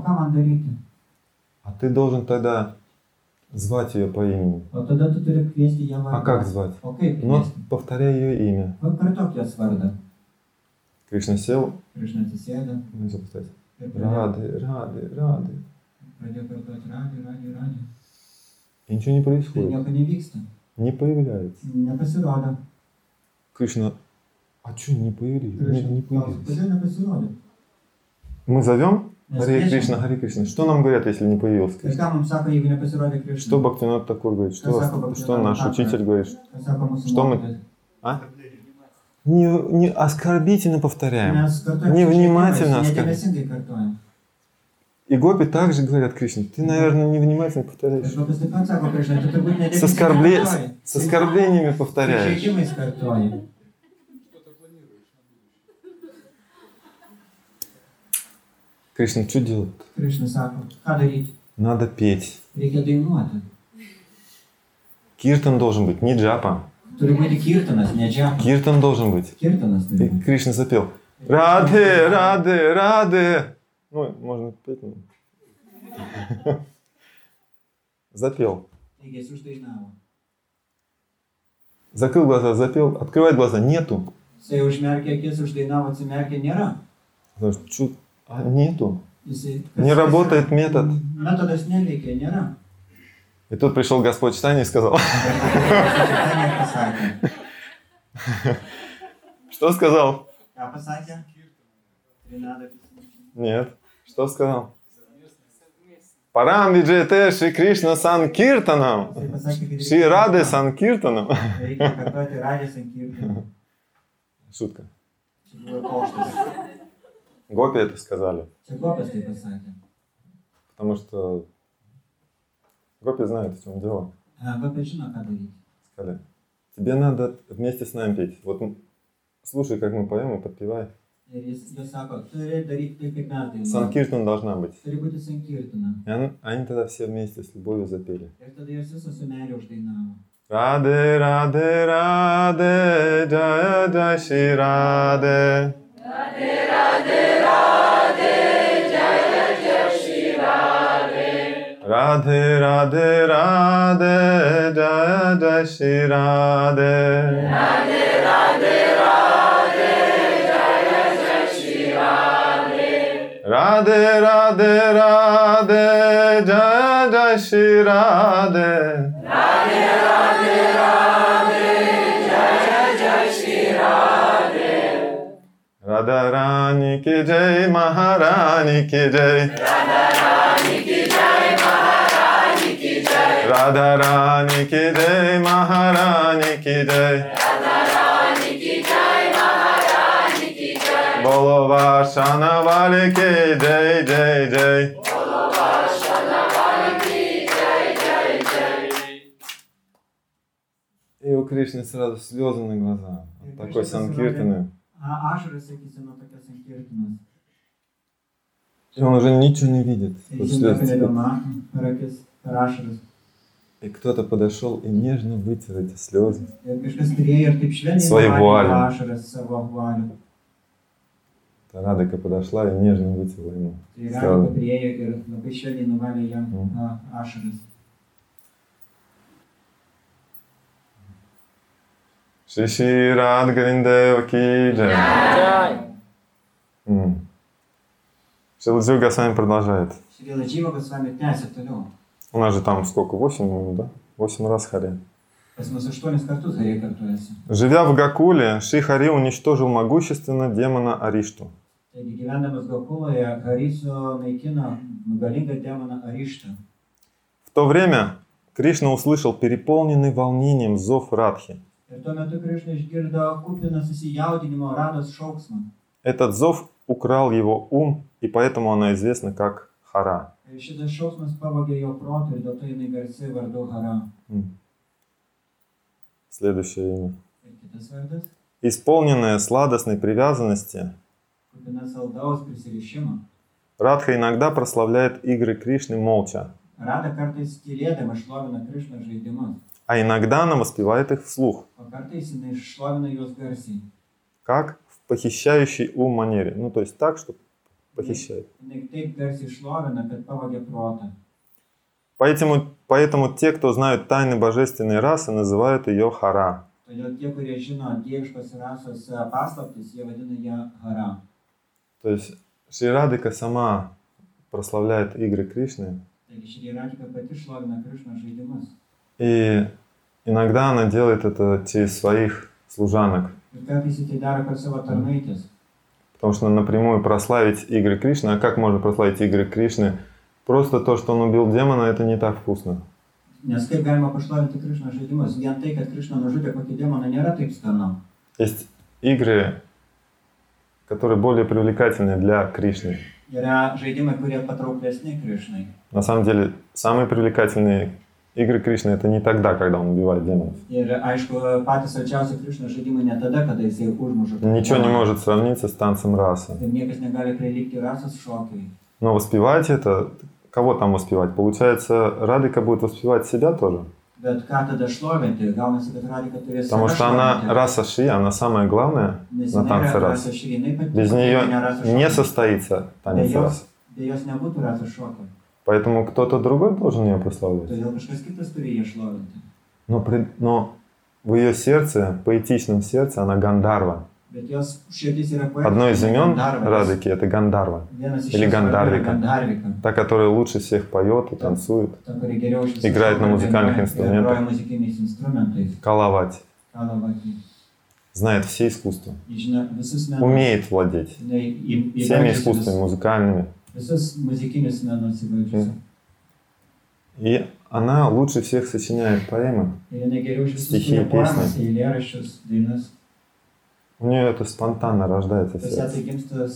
А ты должен тогда звать ее по имени. А как звать? Ну, повторяй ее имя. Кришна сел. Рады. И ничего не происходит. Не появляется. Кришна, а что не появились? Не появились. Мы зовем Харе Кришна. Что нам говорят, если не появился Кришна? Что Бхактивинода Тхакур говорит? Что наш учитель говорит? Что мы... А? Не оскорбительно повторяем. Невнимательно оскорбительно. И гопи также говорят Кришне, ты, наверное, невнимательно повторяешь. С оскорблениями повторяешь. Кришна, что делать? Надо петь. Киртан должен быть, не джапа. Киртан должен быть. И Кришна запел. Раде, раде, раде. Ну, можно петь. Запел. Закрыл глаза, запел. Открывает глаза, нету. Нету. Не работает метод. И тут пришел Господь Чайтанья и сказал. Что сказал? Нет. Что сказал? Парам виджете Шри Кришна Санкиртанам. Шри Рады Санкиртанам. Шутка. Гопи это сказали. Потому что гопи знают, в чем дело. Сказали, тебе надо вместе с нами петь. Вот слушай, как мы поем, и подпевай. Санкиртан должна быть. И они тогда все вместе с любовью запели. Раде, раде, раде, джая, джай, шри раде. Раде, раде, раде, джая, джай, шри раде. Раде, раде, раде, джая, джай, шри раде. Раде, раде, раде, джая, джай, шри раде. Раде, раде, раде, джая, джай, шри раде. Раде, раде, раде, джая, джай, шри раде. Рада Рани ки джай, Махарани ки джай. Рада Рани ки джай, Махарани ки джай. Рада Рани ки джай, Махарани ки джай. Рада Рани ки джай, Махарани ки джай. Боло Варшана Вали ки джай, джай, джай. Боло Варшана Вали ки джай, джай, джай. И у Кришны сразу слезы на глаза. Такой санкиртаны. И он уже ничего не видит. И кто-то подошел и нежно вытер эти слезы своей вуалью. Радика подошла и нежно вытерла ему слезы. Шри Шри Радха Говиндева ки джай. Шрила Джива Госвами продолжает. У нас же там сколько? 8, да? 8 раз Хари. Живя в Гакуле, Шри Хари уничтожил могущественно демона Аришту. В то время Кришна услышал переполненный волнением зов Радхи. Этот зов украл его ум, и поэтому она известна как Хара. Следующее имя. Исполненная сладостной привязанности, Радха иногда прославляет игры Кришны молча, а иногда она воспевает их вслух, как в похищающей ум манере. Ну, то есть так, что похищает. Поэтому те, кто знают тайны божественной расы, называют ее Хара. То есть Шри Радхика сама прославляет игры Кришны. И иногда она делает это через своих служанок. Потому что напрямую прославить игры Кришны, а как можно прославить игры Кришны? Просто то, что он убил демона, это не так вкусно. Есть игры, которые более привлекательны для Кришны. Yra žaidimai, kurie patrauklesni Krišnai. На самом деле, самые привлекательные игры Кришны это не тогда, когда он убивает демонов. Ir aišku, patys arčiausi Krišnos žaidimai ne tada, kada jisai užmuša. Ничего не может сравниться с танцем раса. Ir niekas negali prilygti rasos šokiai. Но воспевать это, кого там воспевать? Получается, Радика будет воспевать себя тоже. Bet ką tada šlovinti? Gaunasi, kad Radika turės Потому что она раса Шри, она самая главная на танце рас. Без нее не состоится танец рас. Be jos nebūtų rasos šokio. Поэтому кто-то другой должен ее прославлять. Todėl kažkas kitas turi ją šlovinti. Но в ее сердце, поэтичном сердце, она Гандарва. Bet jos širdis yra poetiška. Одно из имен Радики это Гандарва. Или Гандарвика. Та, которая лучше всех поет и танцует. Играет на музыкальных инструментах. Калавати. Знает все искусства. Умеет владеть всеми искусствами музыкальными. И она лучше всех сочиняет поэмы, стихи и песни. У нее это спонтанно рождается в сердце.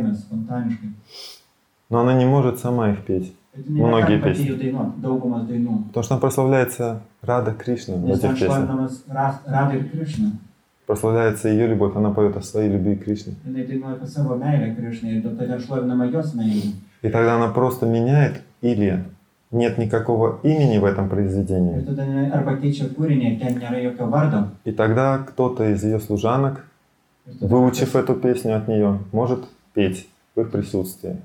Но она не может сама их петь. Многие песни. Потому что она прославляется Рада Кришна в этих песнях. Прославляется ее любовь, она поет о своей любви к Кришне. И тогда она просто меняет или нет никакого имени в этом произведении. И тогда кто-то из ее служанок, выучив эту песню от нее, может петь в их присутствии.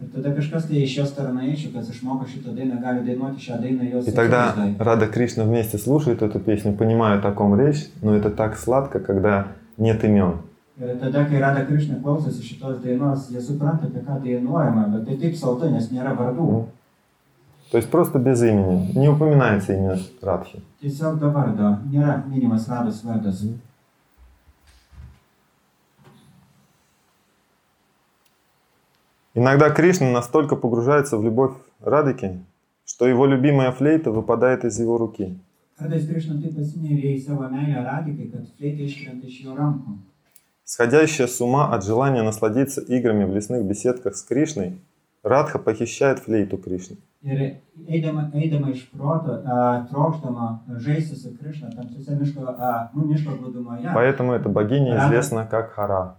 И тогда Рада Кришна вместе слушает эту песню, понимая, о ком речь, но это так сладко, когда нет имен. То есть просто без имени, не упоминается имя Радхи. Иногда Кришна настолько погружается в любовь Радики, что его любимая флейта выпадает из его руки. Сходящая с ума от желания насладиться играми в лесных беседках с Кришной, Радха похищает флейту Кришны. Поэтому эта богиня известна как Хара.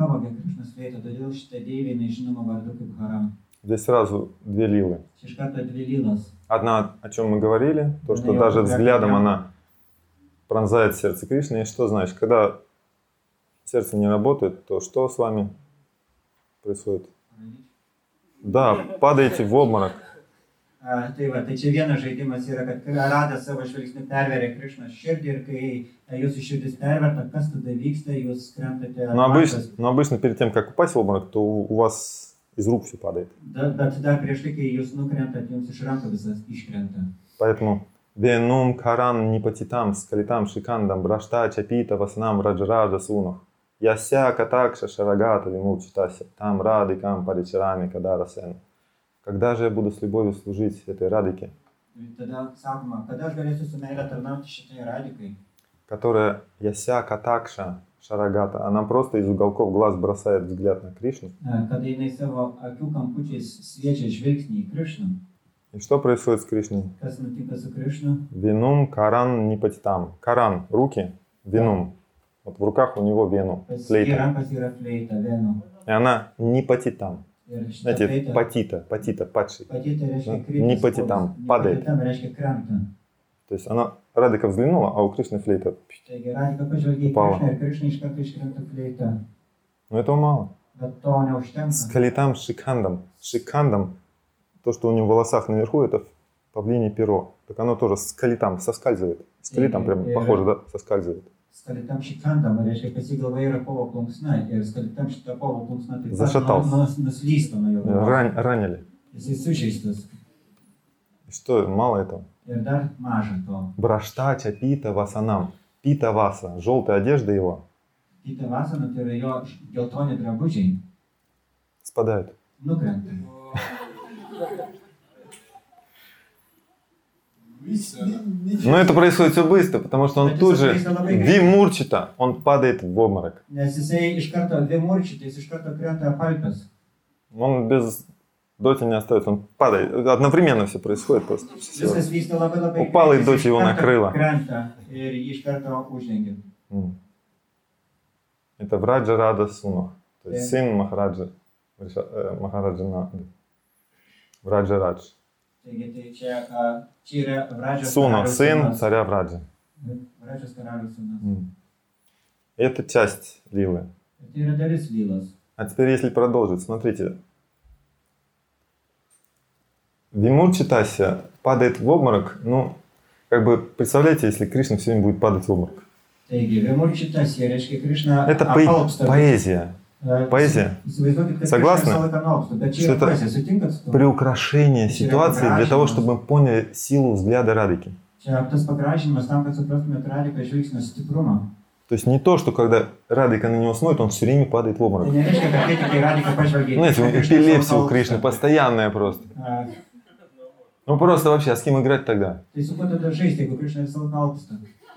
Здесь сразу две лилы. Одна, о чем мы говорили, то, что даже взглядом она пронзает сердце Кришны. И что значит, когда сердце не работает, то что с вами происходит? Да, падаете в обморок. Tai čia vienas žaidimas yra, kad Rada savo žvilgsniu perveria Krišnos širdį ir kai jūsų širdis perverta, kas tada vyksta, jūs krentate. Но обычно перед тем, как упасть в обморок, то у вас из рук все падает. Bet dar prieš tai, kai jūs nukrentat, jums iš rankų visas iškrenta. Поэтому Венум Каран Нипатитам Скалитам Шикандам Брашта Чапита Васнам Раджараджа Сунах Яся Катакша Шарагата Вимучитася Там Радикам Паричарами Кадарасен. Когда же я буду с любовью служить этой Радике, которая Яся Катакша Шарагата, она просто из уголков глаз бросает взгляд на Кришну. И что происходит с Кришной? Венум Каран Нипатитам. Каран — руки, венум. Вот в руках у него вену, флейта. И она Нипатитам. Знаете, патита, падший. Нипатитам, падает. То есть она, Радика взглянула, а у Кришны флейта упала. Но этого мало. Скалитам Шикандам. Шикандам, то, что у него в волосах наверху, это павлине перо. Так оно тоже скалитам, соскальзывает. Скалитам прям похоже, да, соскальзывает. Skalitam šikandam, reiškia, kad jį galva yra kovo plunksna ir skalitam šitą kovo plunksną taip pat nuslysta nuo jo galvos. Ранили. Jisai sužeistas. Что, мало этого? Ir dar maža to. Браштача пита васанам. Пита васа, желтая одежда его. Пита vasana, tai yra jo geltoni drabužiai. Спадают. Nukrenta. Но это происходит все быстро, потому что он тут же вимурчита, он падает в обморок. Он без доти не остается, он падает. Одновременно все происходит просто. Viskas vyksta labai labai Упал, и greitai, дочь jis его iš karto накрыла. krenta ir jį iš karto uždengia. Это Враджа Рада Сунах, то есть сын Махараджа, Махараджа Нанды. Враджа Радж. Taigi tai čia yra Vradžos Суна, karaliaus сын sūnus. царя Враджа. Vradžos karaliaus sūnus. Это часть лилы. Tai yra dalis lylos. А теперь, если продолжить, смотрите. Вимурчитася падает в обморок, ну, как бы, представляете, если Кришна все время будет падать в обморок. Taigi, Vimurčitasija reiškia Krishna Это apalpsta. поэзия. Поэзия. Įsivaizduokit, kad Согласны? Krishna visą laiką nualpsta, bet čia Что yra это poezija, sutinkat su tuo? приукрашение ситуации для того, чтобы мы поняли силу взгляда Радики. Čia tas pagražinimas tam, kad suprastumėt Radiko žvilgsnio stiprumą. То есть не то, что когда Радика на него смотрит, он все время падает в Tai обморок. nereiškia, kad kai tik į Radiką pažvelgia. Знаете, эпилепсия у Кришны постоянная просто. Ну просто вообще, а с кем играть тогда? Tai su kuo tada žaisti, jeigu Krishna visą laiką alpsta?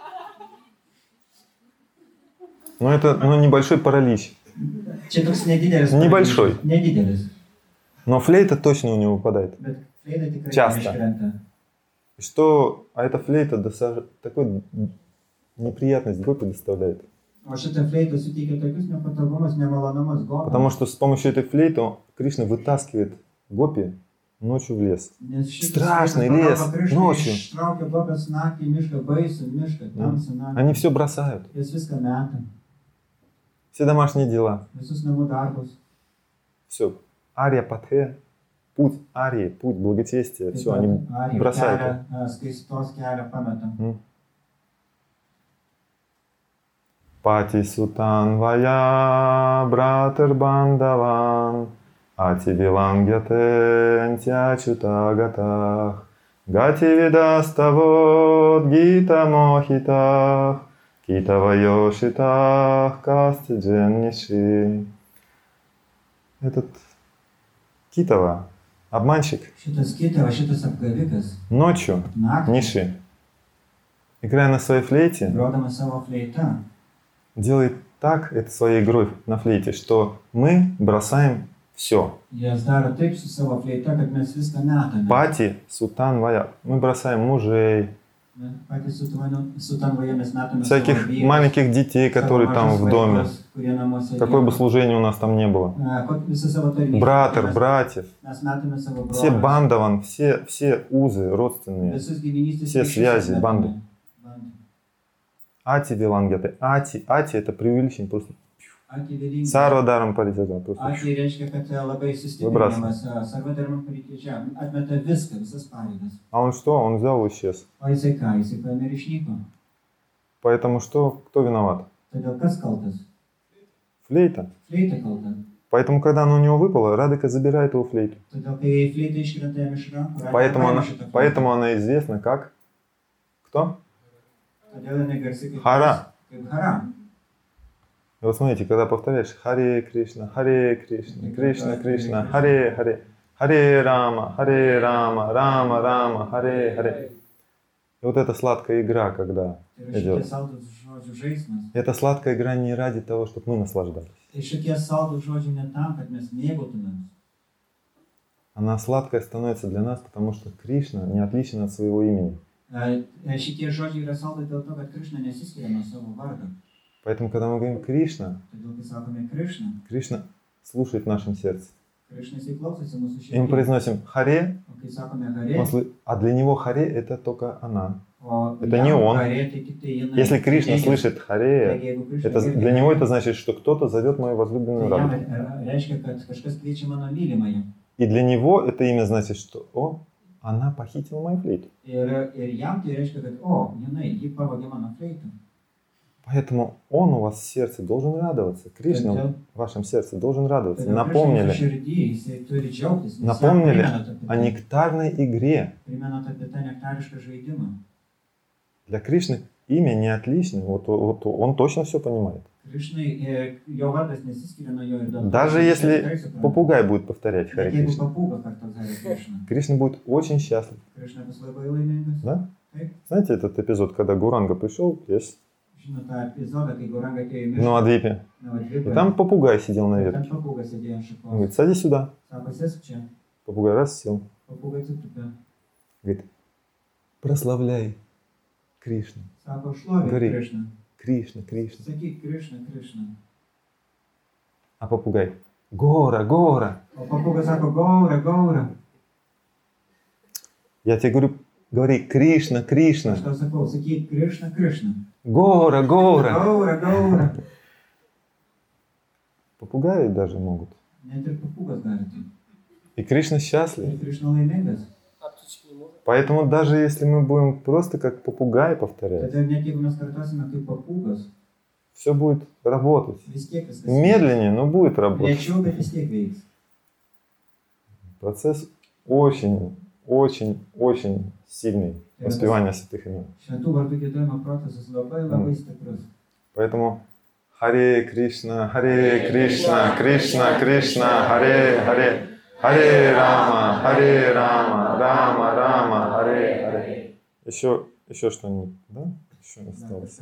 Ну это небольшой паралич. Čia toks nedidelis. Небольшой. Nedidelis. Но флейта точно у него выпадает. Bet fleita tikrai Часто. neiškrenta. А эта флейта такой неприятность гопи доставляет. O šita fleita suteikia tokius nepatogumus, nemalonumus gopams. Потому что с помощью этой флейты Кришна вытаскивает гопи ночью в лес. Nes šitas Страшный fleitas лес, pagalba Krishnai ночью. ištraukia gopes naktį į mišką, baisų mišką, tamsų naktį. Они все бросают. Jis viską meta, Все домашние дела. visus namų darbus. Все. Ария Патхе, путь Арии, путь благочестия. Все, они Arijų бросают. kelią, skaitos kelią pameta. Пати Сутан Вая Братер Бандаван Ати Вилангятен Тячута Гатах Гати Видаставод Гита Мохитах Кита Вайошитах Касти Дженниши. Этот Китова, обманщик, Šitas kitavas, šitas apgavikas, ночью, naktį, Ниши, играя на своей флейте, grodamas savo fleitą, делает так, это своей игрой на флейте, что мы бросаем все. jis daro taip su savo fleita, kad mes viską metame. Пати, Сутан, Вая. Мы бросаем мужей, Patys su tanvoje mes metame всяких savo vyrus, маленьких детей, которые savo там mažus в доме. vaikus, kurie namuose Какое бы dirba. служение у нас там не было. Visą savo tarnystę. Братер, Mes- братьев, Mes metame savo все brolius. бандаван, все узы родственные. Visus giminystės Все ryšius связи, metame. банды. Banды. Ати Вилангяты. Ати это преувеличение просто. Ati vėlingi. Сарвадарам паритяджа. Просто. Ati reiškia, kad labai sustiprinimas. Sarvadarma paritėčia. Atmeta viską, visas pareigas. А он что? Он взял и исчез. O jisai ką? Jisai paėmė ir išnyko. Поэтому что? Кто виноват? Todėl kas kaltas? Флейта. Fleita kalta. Поэтому, когда она у него выпала, Радика забирает его флейту. Todėl kai fleita iškrenta jam iš rankų, Radha Поэтому paima она, šitą fleitą. поэтому она известна как... Кто? Todėl jinai garsi kaip Hara. Kaip Hara. И вот смотрите, когда повторяешь Харе Кришна, Кришна Кришна, Харе Харе, Харе Рама, Рама Рама, Харе Харе. И вот эта сладкая игра, когда Tai yra идет. šitie saldus žodžių žaismas. Эта сладкая игра не ради того, чтобы мы наслаждались. Tai šitie saldus žodžiai ne tam, kad mes mėgautumėm. Она сладкая становится для нас, потому что Кришна не отличен от своего имени. Šitie žodžiai yra saldus dėl to, kad Krishna nesiskiria nuo savo vardo. Поэтому, когда мы говорим Кришна, Todėl, kai sakome Krishna, Кришна слушает в нашем сердце. Krishna jisai klausosi mūsų И мы širdį. произносим Харе, O kai sakome Hare, а для него Харе это только она. o Это jam не он. Hare, tai tik tai jinai. Если Кришна Taigi- слышит Харе, taigi, jeigu Krishna это, girdi для него Hare, это значит, что кто-то зовет мою возлюбленную tai jam Радику. reiškia, kad kažkas kviečia mano mylimąją. И для него это имя значит, что она похитила мою флейту. Ir jam tai reiškia, kad, o, ji pavogė mano fleitą. Поэтому он у вас в сердце должен радоваться. Кришна Todėl- в вашем сердце должен радоваться. todėl Krishna mūsų Напомнили širdį, jisai turi džiaugtis. nes jam Напомнили primenat apie о tai. нектарной игре. Primenat apie tą nektarišką žaidimą. Для Кришны имя не отлично. Вот он точно все понимает. Krišnai, jo vardas nesiskiria nuo jo ir dėl to, Даже kad jis если tikrai supranta. попугай будет повторять Bet Харе jeigu Кришна, papūga kartu Hare Krishna, Кришна будет очень счастлив. Krishna bus labai laimingas. Да? Taip. Знаете этот эпизод, когда Гуранга пришел в лес Žinot tą epizodą, kai Goranga atėjo į в mišką. Навадвипе, Na, и там попугай сидел на ten ветке. papūga sėdėjo ant Он šakos. говорит, садись сюда. Sako, sėsk čia. Попугай раз сел. Papūga atsitupia. Говорит, прославляй Кришну. Sako, šlovink Говори. Krišną. Кришна, Кришна. Sakyk Krišną, Krišną. А попугай, Гора, Гора. O papūga sako, Gaura, Gaura. Я тебе говорю, говори Кришна, Кришна. Aš tau sakau, sakyk Krišną, Krišną. Гора, Гора. Gaura, Gaura. Попугаи даже могут. Net ir papūgas gali tai. И Кришна Ir счастлив. Krišna laimingas. А птички не может? Поэтому даже если мы будем просто как попугай повторять, Todėl net jeigu mes kartosime kaip papūgas, все будет работать. vis tiek viskas. Медленнее, но будет работать. Lėčiau, bet vis tiek veiks. Процесс очень, очень, очень сильный. Воспевание святых имен. Šventų vardų giedojimo procesas labai labai stiprus. Поэтому Харе Кришна, Кришна, Кришна, Харе, Харе Рама, Рама, Рама, Харе. Еще что-нибудь, да? Еще осталось.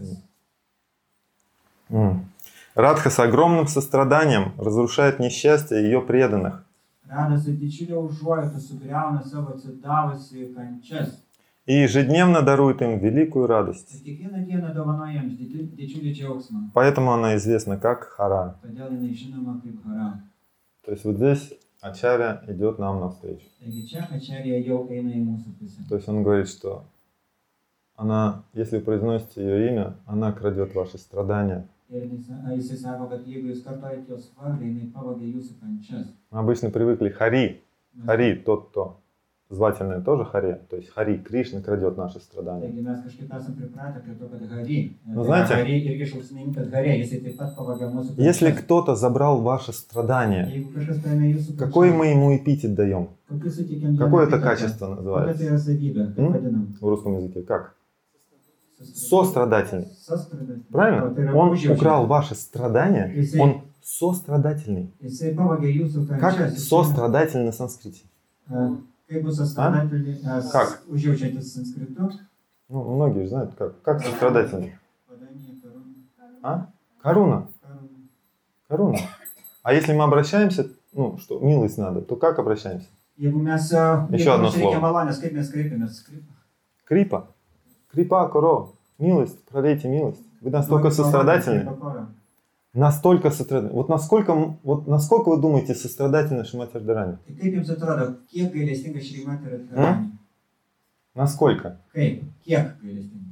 Радха с огромным состраданием разрушает несчастье ее преданных. Rada su didžiulė užuojauta sugriauna savo atsidavusi kančias. И ежедневно дарует им великую радость. Ir kiekvieną dieną dovanoja jiems didžiulį džiaugsmą. Поэтому она известна как Хара. Todėl jinai žinoma kaip Hara. То есть вот здесь Ачарья идет нам навстречу. Taigi čia Ačarija jau eina į mūsų pusę. То есть он говорит, что она, если вы произносите ее имя, она крадет ваши страдания. Ir jisai sako, kad jeigu jūs kartojate jos vardą, jinai pavagia jūsų kančias. Мы обычно привыкли Хари. Хари, тот, кто звательное тоже Харе. То есть Хари, Кришна крадет наши страдания. Taigi mes kažkaip esam pripratę prie to, kad Hari. Nu, знаете, Hari irgi šauksmingi, kad Hari, jisai taip pat pavagia mūsų kančias. Если кто-то забрал ваши страдания, Jeigu kažkas paėmė jūsų kančias, какой мы ему эпитет даем? kokius suteikiam Какое vieną это epitetą? качество Kokia tai называется? yra savybė, kaip vadinam? В русском языке как? Сострадательный. Sostradательный. Правильно? Tai yra Он užjaučiantis. украл ваши страдания, он сострадательный. Jisai pavagia jūsų Как kančias. сострадательный на санскрите? Kaip bus sostradательный? Как? Užjaučiantis sanskritu. Ну, многие же знают, как сострадательный. Vadanie karūna. А? Каруна. Karūna. Каруна. А если мы обращаемся, ну, что милость надо, то как обращаемся? Jeigu mes... Еще одно mums reikia слово. malonės, kaip mes kreipiamės? Крипа. Крипа, коро. Милость, пролейте милость. Вы настолько сострадательны. Настолько сострадательны. Вот насколько вы думаете сострадательны Шримати Радхарани? Tai kaip jums atrodo, kiek gailestinga Šrimati Radharani? Насколько? Kaip? Kiek gailestinga?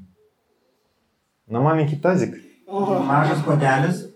На маленький тазик? Mažas puodelis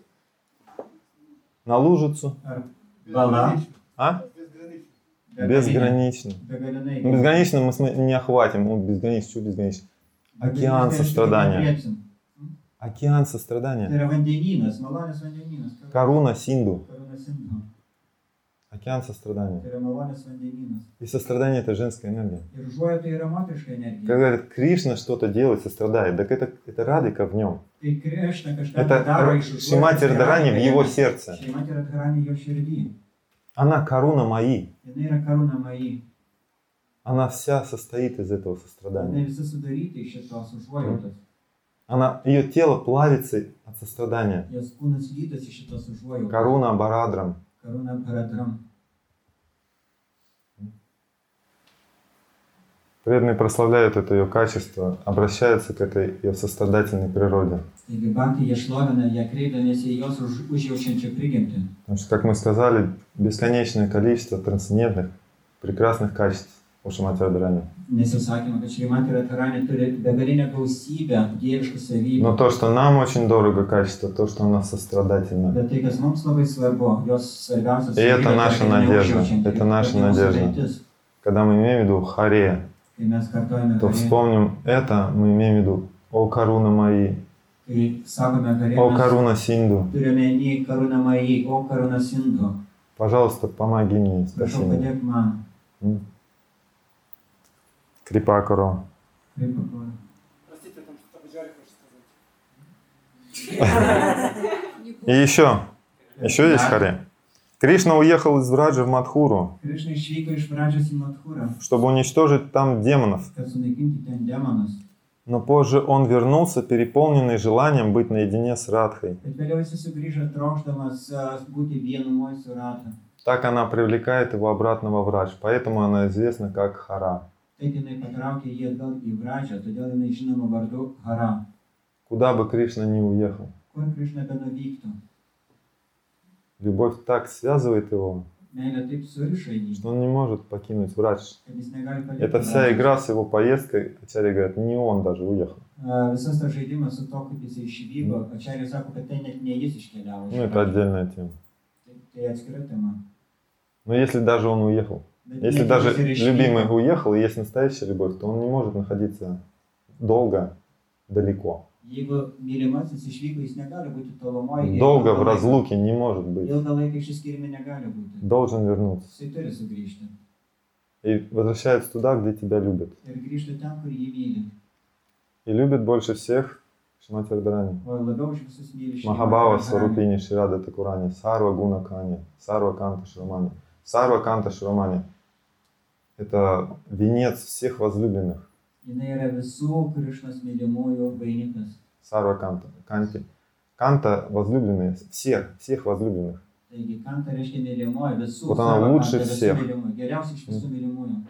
На лужицу? ar bala? А? Безгранично. Безгранично. Begalinai. Ну, безгранично мы не охватим. Ну, безгранично, что безгранично? Океан сострадания. Океан Tai сострадания. yra vandenynas, malonės vandenynas. Каруна Синду. Karūna Sindhu. Океан сострадания. Tai yra malonės vandenynas. И сострадание — это женская энергия. Ir užuojauta yra moteriška energija. Когда говорят, Кришна что-то делает, сострадает, так это Радика в нем. Tai Krishna kažką daro Это iš Шримати Радхарани в его сердце. Šrimati Radharani jo širdį. Она Каруна Маи. Jinai yra karūna Mai. Она вся состоит из этого Jinai сострадания. visa sudaryta iš šitos užuojautos. Ее тело плавится от сострадания. Jos kūnas lydas iš šitos užuojautos. Каруна Барадрам. Karūna Paradram. Преданные прославляют это ее качество, обращаются к этой ее сострадательной природе. Taigi bankai jie šlovina, jie kreipdamiesi į jos užjaučiančią prigimtį. Потому что, как мы сказали, бесконечное количество трансцендентных, прекрасных качеств у Шримати Радхарани. Nes jau sakėme, kad Šrimati Radharani turi begalinę gausybę dieviškų savybių. Но то, что нам очень дорого качество, то, что она сострадательна. Bet tai, kas mums labai svarbu, jos svarbiausias И это наша надежда. Это наша надежда. Когда мы имеем в виду Харе, Kai mes kartojame то Hare, вспомним это, мы имеем в виду О Каруна Маи, kai sakome Hare, О mes Каруна Синду. turime į Karūną Mai, o Karūną Sindhu. Пожалуйста, помоги мне, спаси Prašau, меня. padėk man. Крипа Каро. Kaip papuolė. Простите, там что-то Аджарья хочет сказать. И еще есть Харе. Кришна уехал из Враджа в Мадхуру, Krišna išvyko iš Vražas į Madhūrą, чтобы уничтожить там демонов. kad sunaikinti ten demonus. Но позже он вернулся, переполненный желанием быть наедине с Радхой. Bet vėliau jis sugrįžo trokšdamas būti vienumoj su Radha. Так она привлекает его обратно во Врадж, поэтому она известна как Хара. Taip jinai patraukė jį atgal į Vradžą, todėl jinai žinoma vardu Hara. Куда бы Кришна ни уехал, Kur Krišna benuvyktų. любовь так связывает его, Meilė taip suriša jį, что он не может покинуть Врадж. kad jis negali palikti. Это вся игра с его поездкой, Ачарья говорит, не он даже уехал. Visas tas žaidimas su to, kaip jis išvyko, Acharya sako, kad tai net ne jis iškeliavo. Ну, это отдельная тема. Tai atskira tema. Но если даже он уехал, Bet если net даже jis ir išvyko, любимый уехал, и есть настоящая любовь, то он не может находиться долго, далеко. Jeigu mylimasis išvyko, jis negali būti tolumoje. Долго в разлуке не может быть. Ilgą laiką išsiskyrime negali būti. Должен вернуться. Jisai turi sugrįžti. И возвращается туда, где тебя любят. Ir grįžti ten, kur jį myli. И любит больше всех Шримати Радхарани. O labiau už visus myli šeimą. Махабхава Сварупини Шрада Такурани, Сарва Гуна Кани, Сарва Канта Шрамани. Сарва Канта Шрамани — это венец всех возлюбленных. Jinai yra visų Krišnos mylimųjų vainikas. Сарва Канта. Канти. Канта возлюбленные, всех возлюбленных. Taigi, Kanta reiškia mylimoji visų. Вот она Sarva лучше Kanta visų всех. mylimųjų, Geriausia iš visų mylimųjų.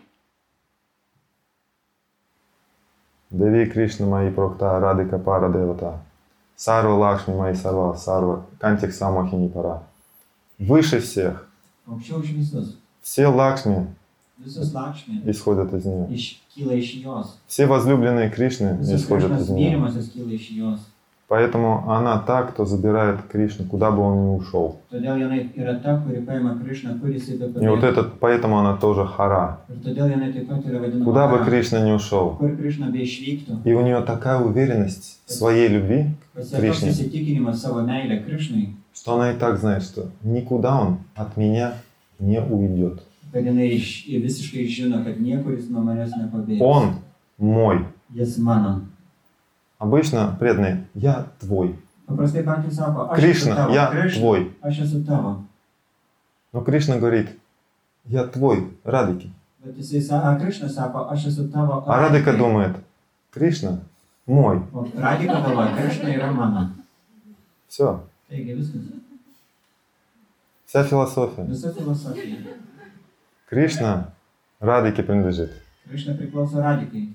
Деви Кришна мои прокта, Радика Пара Девата. Сарва Лакшми мои Сарва, Сарва, Кантик Самахини Пара. Выше всех. Aukščiau už visus. Все Лакшми Visus Lakšmi исходят из нее. kyla iš jos. Все возлюбленные Кришны Visos исходят Krišnos из нее. mylimosios kyla iš jos. Поэтому она та, кто забирает Кришну, куда бы он ни ушел. Todėl jinai yra ta, kuri paima Krišną, kur jisai И вот bepabėgtų. поэтому она тоже Хара. Ir todėl jinai taip pat yra vadinama. Куда бы Hara. Кришна ни ушел. Kur Krišna beišvyktų. И у нее такая уверенность в своей любви, Pas ją toks Krišnai, įsitikinimas savo meilę Krišnai, что она и так знает, что никуда он от меня не уйдет. kad jinai visiškai žino, kad niekur jis nuo manęs nepabėgs. Он мой. Jis mano. Обычно преданные, я твой. Paprastai patys sako, aš esu Кришна, tavo. я Krišna, твой. aš esu tavo. Но Кришна говорит, я твой, Радики. Bet jisai sako, Krišna sako, aš esu tavo. А Радика думает, Кришна мой. O Radika galvoja, Krišna yra mano. Все. Taigi viskas. Вся философия. Visa filosofija. Кришна Радике принадлежит. Krišna priklauso Radikai.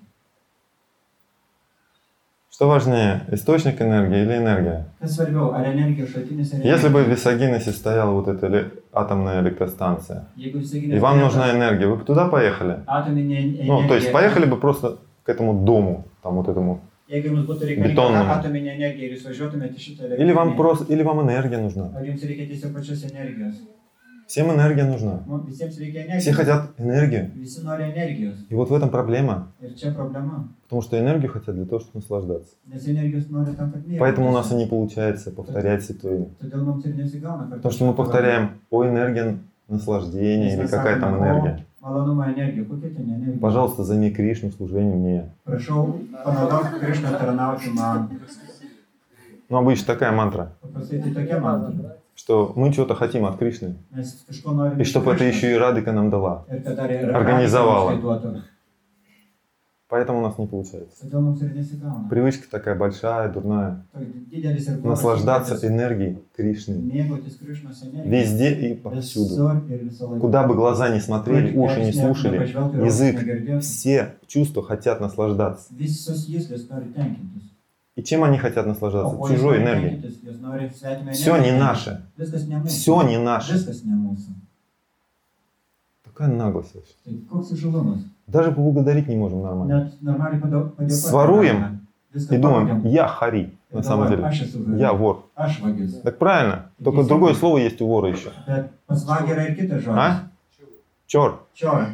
Что важнее, источник энергии или энергия? Kas svarbiau, ar energijos šaltinis, ar Если бы в energija? Висагиносе стояла вот эта атомная электростанция, Jeigu и вам нужна энергия, вы бы туда поехали? atominė energija. Ну, то есть поехали бы просто к этому дому, там вот этому. Jeigu jums būtų Betoniniam. reikalinga atominė energija ir jūs važiuotumėte šitą Или вам энергия нужна. Ar jums reikia tiesiog pačios energijos? Всем энергия нужна. Mums visiems reikia Все energijos. хотят энергию. Visi nori energijos. И вот в этом проблема. Ir čia problema. Потому что энергию хотят для того, чтобы наслаждаться. Nes energijos nori tam, kad mėgautis. Поэтому у нас и не получается повторять ситуацию. Todėl mums ir nesigauna. Потому что мы повторяем о энергии наслаждения или какая там энергия. Malonumo energija. Kokia ten energija? Пожалуйста, займи Кришну в служении мне. Prašau, panaudok Krišną tarnauti man. Ну, обычно такая мантра, Paprastai tai tokia mantra. что мы чего-то хотим от Кришны. Mes kažko norime. И чтобы это еще и Радика нам дала. Ir kad dar ir Организовала. Radika mums tai duotų. Поэтому у нас не получается. Todėl mums ir nesigauna. Привычка такая большая, дурная. Toks didelis ir Наслаждаться энергией Кришны. Mėgautis Krišnos energija. Везде и повсюду. Visur ir visą laiką. Куда бы глаза не смотрели, уши не слушали, язык, Negirdėt. все чувства хотят наслаждаться. Visos juslės nori tenkintis. И чем они хотят наслаждаться? O jis Чужой nori энергией. tenkintis, jos nori svetimą Все не energiją. наше. Viskas ne mūsų. Все не наше. Viskas ne mūsų. Такая наглость вообще. Tai koks įžulumas? Даже поблагодарить не можем нормально. Net normaliai padėkoti. Своруем Viską И думаем, pavogėm. я хари, на самом деле. Aš esu vagis. Я вор. Aš vagis. Так правильно. Только другое слово есть у вора еще. Bet pas vagį yra ir kitas žodis. А? Чёр. Čior.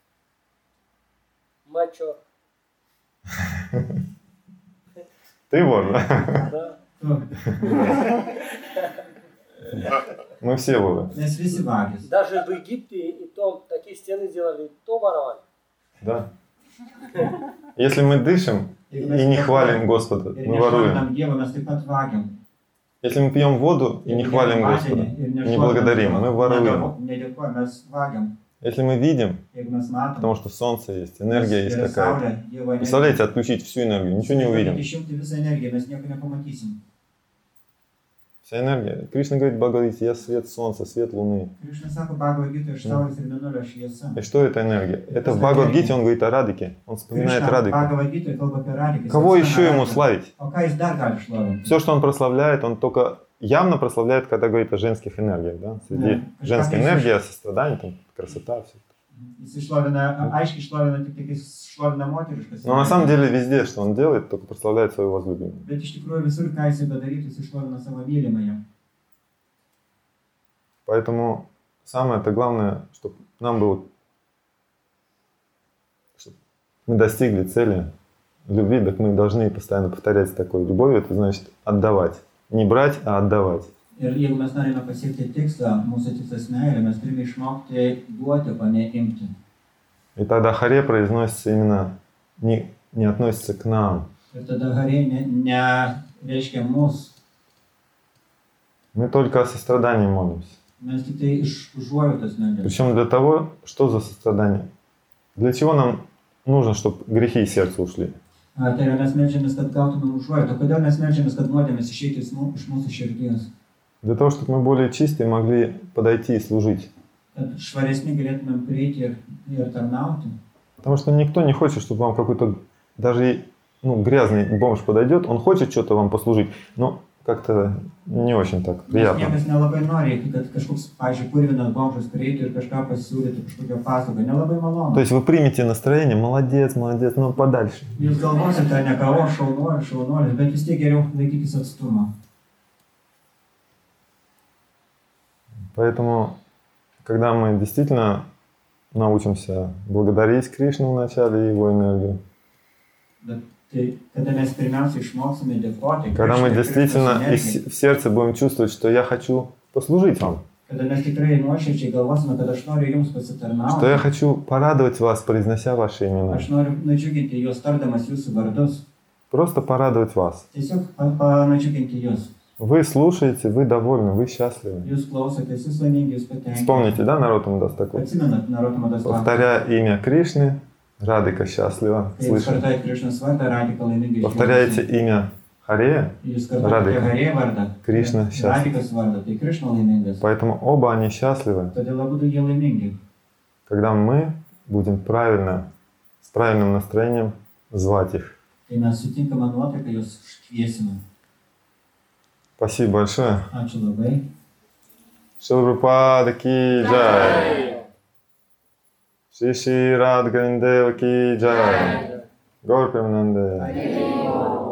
Мачо. Ты вор, да? Да. Tu. Мы все воры. Mes visi vagis. Даже в Египте и то такие стены делали, то воровали. Да. Если мы дышим и не хвалим Господа, Ir мы воруем. nešlovinam Dievą, mes taip pat vagiam. Если мы пьем воду и не хвалим Господа, не благодарим, мы воруем. Nedėkojam, mes vagiam. Если мы видим, jeigu mes matom, потому что солнце есть, энергия есть yra какая-то. Saulė, Dievo energija, Представляете, отключить всю энергию, ничего не увидим. išjungti visą energiją, mes nieko nepamatysim. Вся энергия. Кришна говорит в Бхагавад-гите, я свет солнца, свет луны. Krišna sako Bhagavad Gita, iš Saulės ir Mėnulio šviesa. И что это энергия? Это в Бхагавад-гите он говорит о Радике. Он вспоминает Krishna Радику. Bhagavad Gita kalba apie Radiką. Кого еще ему славить? O ką jis dar gali šlovinti? Все, что он прославляет, он только явно прославляет, когда говорит о женских энергиях. Да? Среди женской энергии, сострадания, там, красота, все. Jis šlovina, aiškiai šlovina tik kai šlovina moteriškas. Но на самом деле везде, что он делает, только прославляет свою возлюбленную. Bet iš tikrųjų visur, ką jis bedarytų, jis šlovina savo mylimąją. Поэтому самое-то главное, чтобы нам было, чтобы мы достигли цели любви, так мы должны постоянно повторять такой. Любовь — это значит отдавать. Не брать, а отдавать. Ir jeigu mes norime pasiekti tikslą, mūsų tikslas meilė, mes turime išmokti duoti, o ne imti. И тогда харе произносится именно, не относится к нам. Ir tada harė nereiškia mūsų. Мы только о сострадании молимся. Mes tik tai iš užuojautos meldžiame. Причем для того, что за сострадание? Для чего нам нужно, чтобы грехи из сердца ушли? Tai yra mes meldžiamės, kad gautumėm užuojautą. Kodėl mes meldžiamės, kad nuodėmės išeitų iš mūsų širdies? Для того, чтобы мы более чистые могли подойти и служить. Kad švaresni galėtumėm prieiti ir tarnauti. Потому что никто не хочет, чтобы вам какой-то даже грязный бомж подойдет, он хочет что-то вам послужить, но как-то не очень так приятно. Niekas nelabai nori, kad kažkoks, pavyzdžiui, purvinas bomžas prieitų ir kažką pasiūlytų, kažkokią paslaugą. Nelabai malonu. То есть вы примете настроение, молодец, молодец, но подальше. Jūs galvosite, ne ką, šaunuolis, bet vis tiek geriau laikykis atstumą. Поэтому, когда мы действительно научимся благодарить Кришну вначале и его энергию, когда мы действительно в сердце будем чувствовать, что я хочу послужить вам, что я хочу порадовать вас, произнося ваши имена, просто порадовать вас. Вы слушаете, вы довольны, вы счастливы. Вспомните, да, Нароттама Дас такой? Повторяя имя Кришны, Радика счастлива. Слышите? Повторяете имя Харе, Радика, Кришна счастлив. Поэтому оба они счастливы. Когда мы будем правильно, с правильным настроением звать их. Спасибо большое. Шрила Прабхупада ки джай. Шри Радха Говиндева ки джай. Гаур Премананде.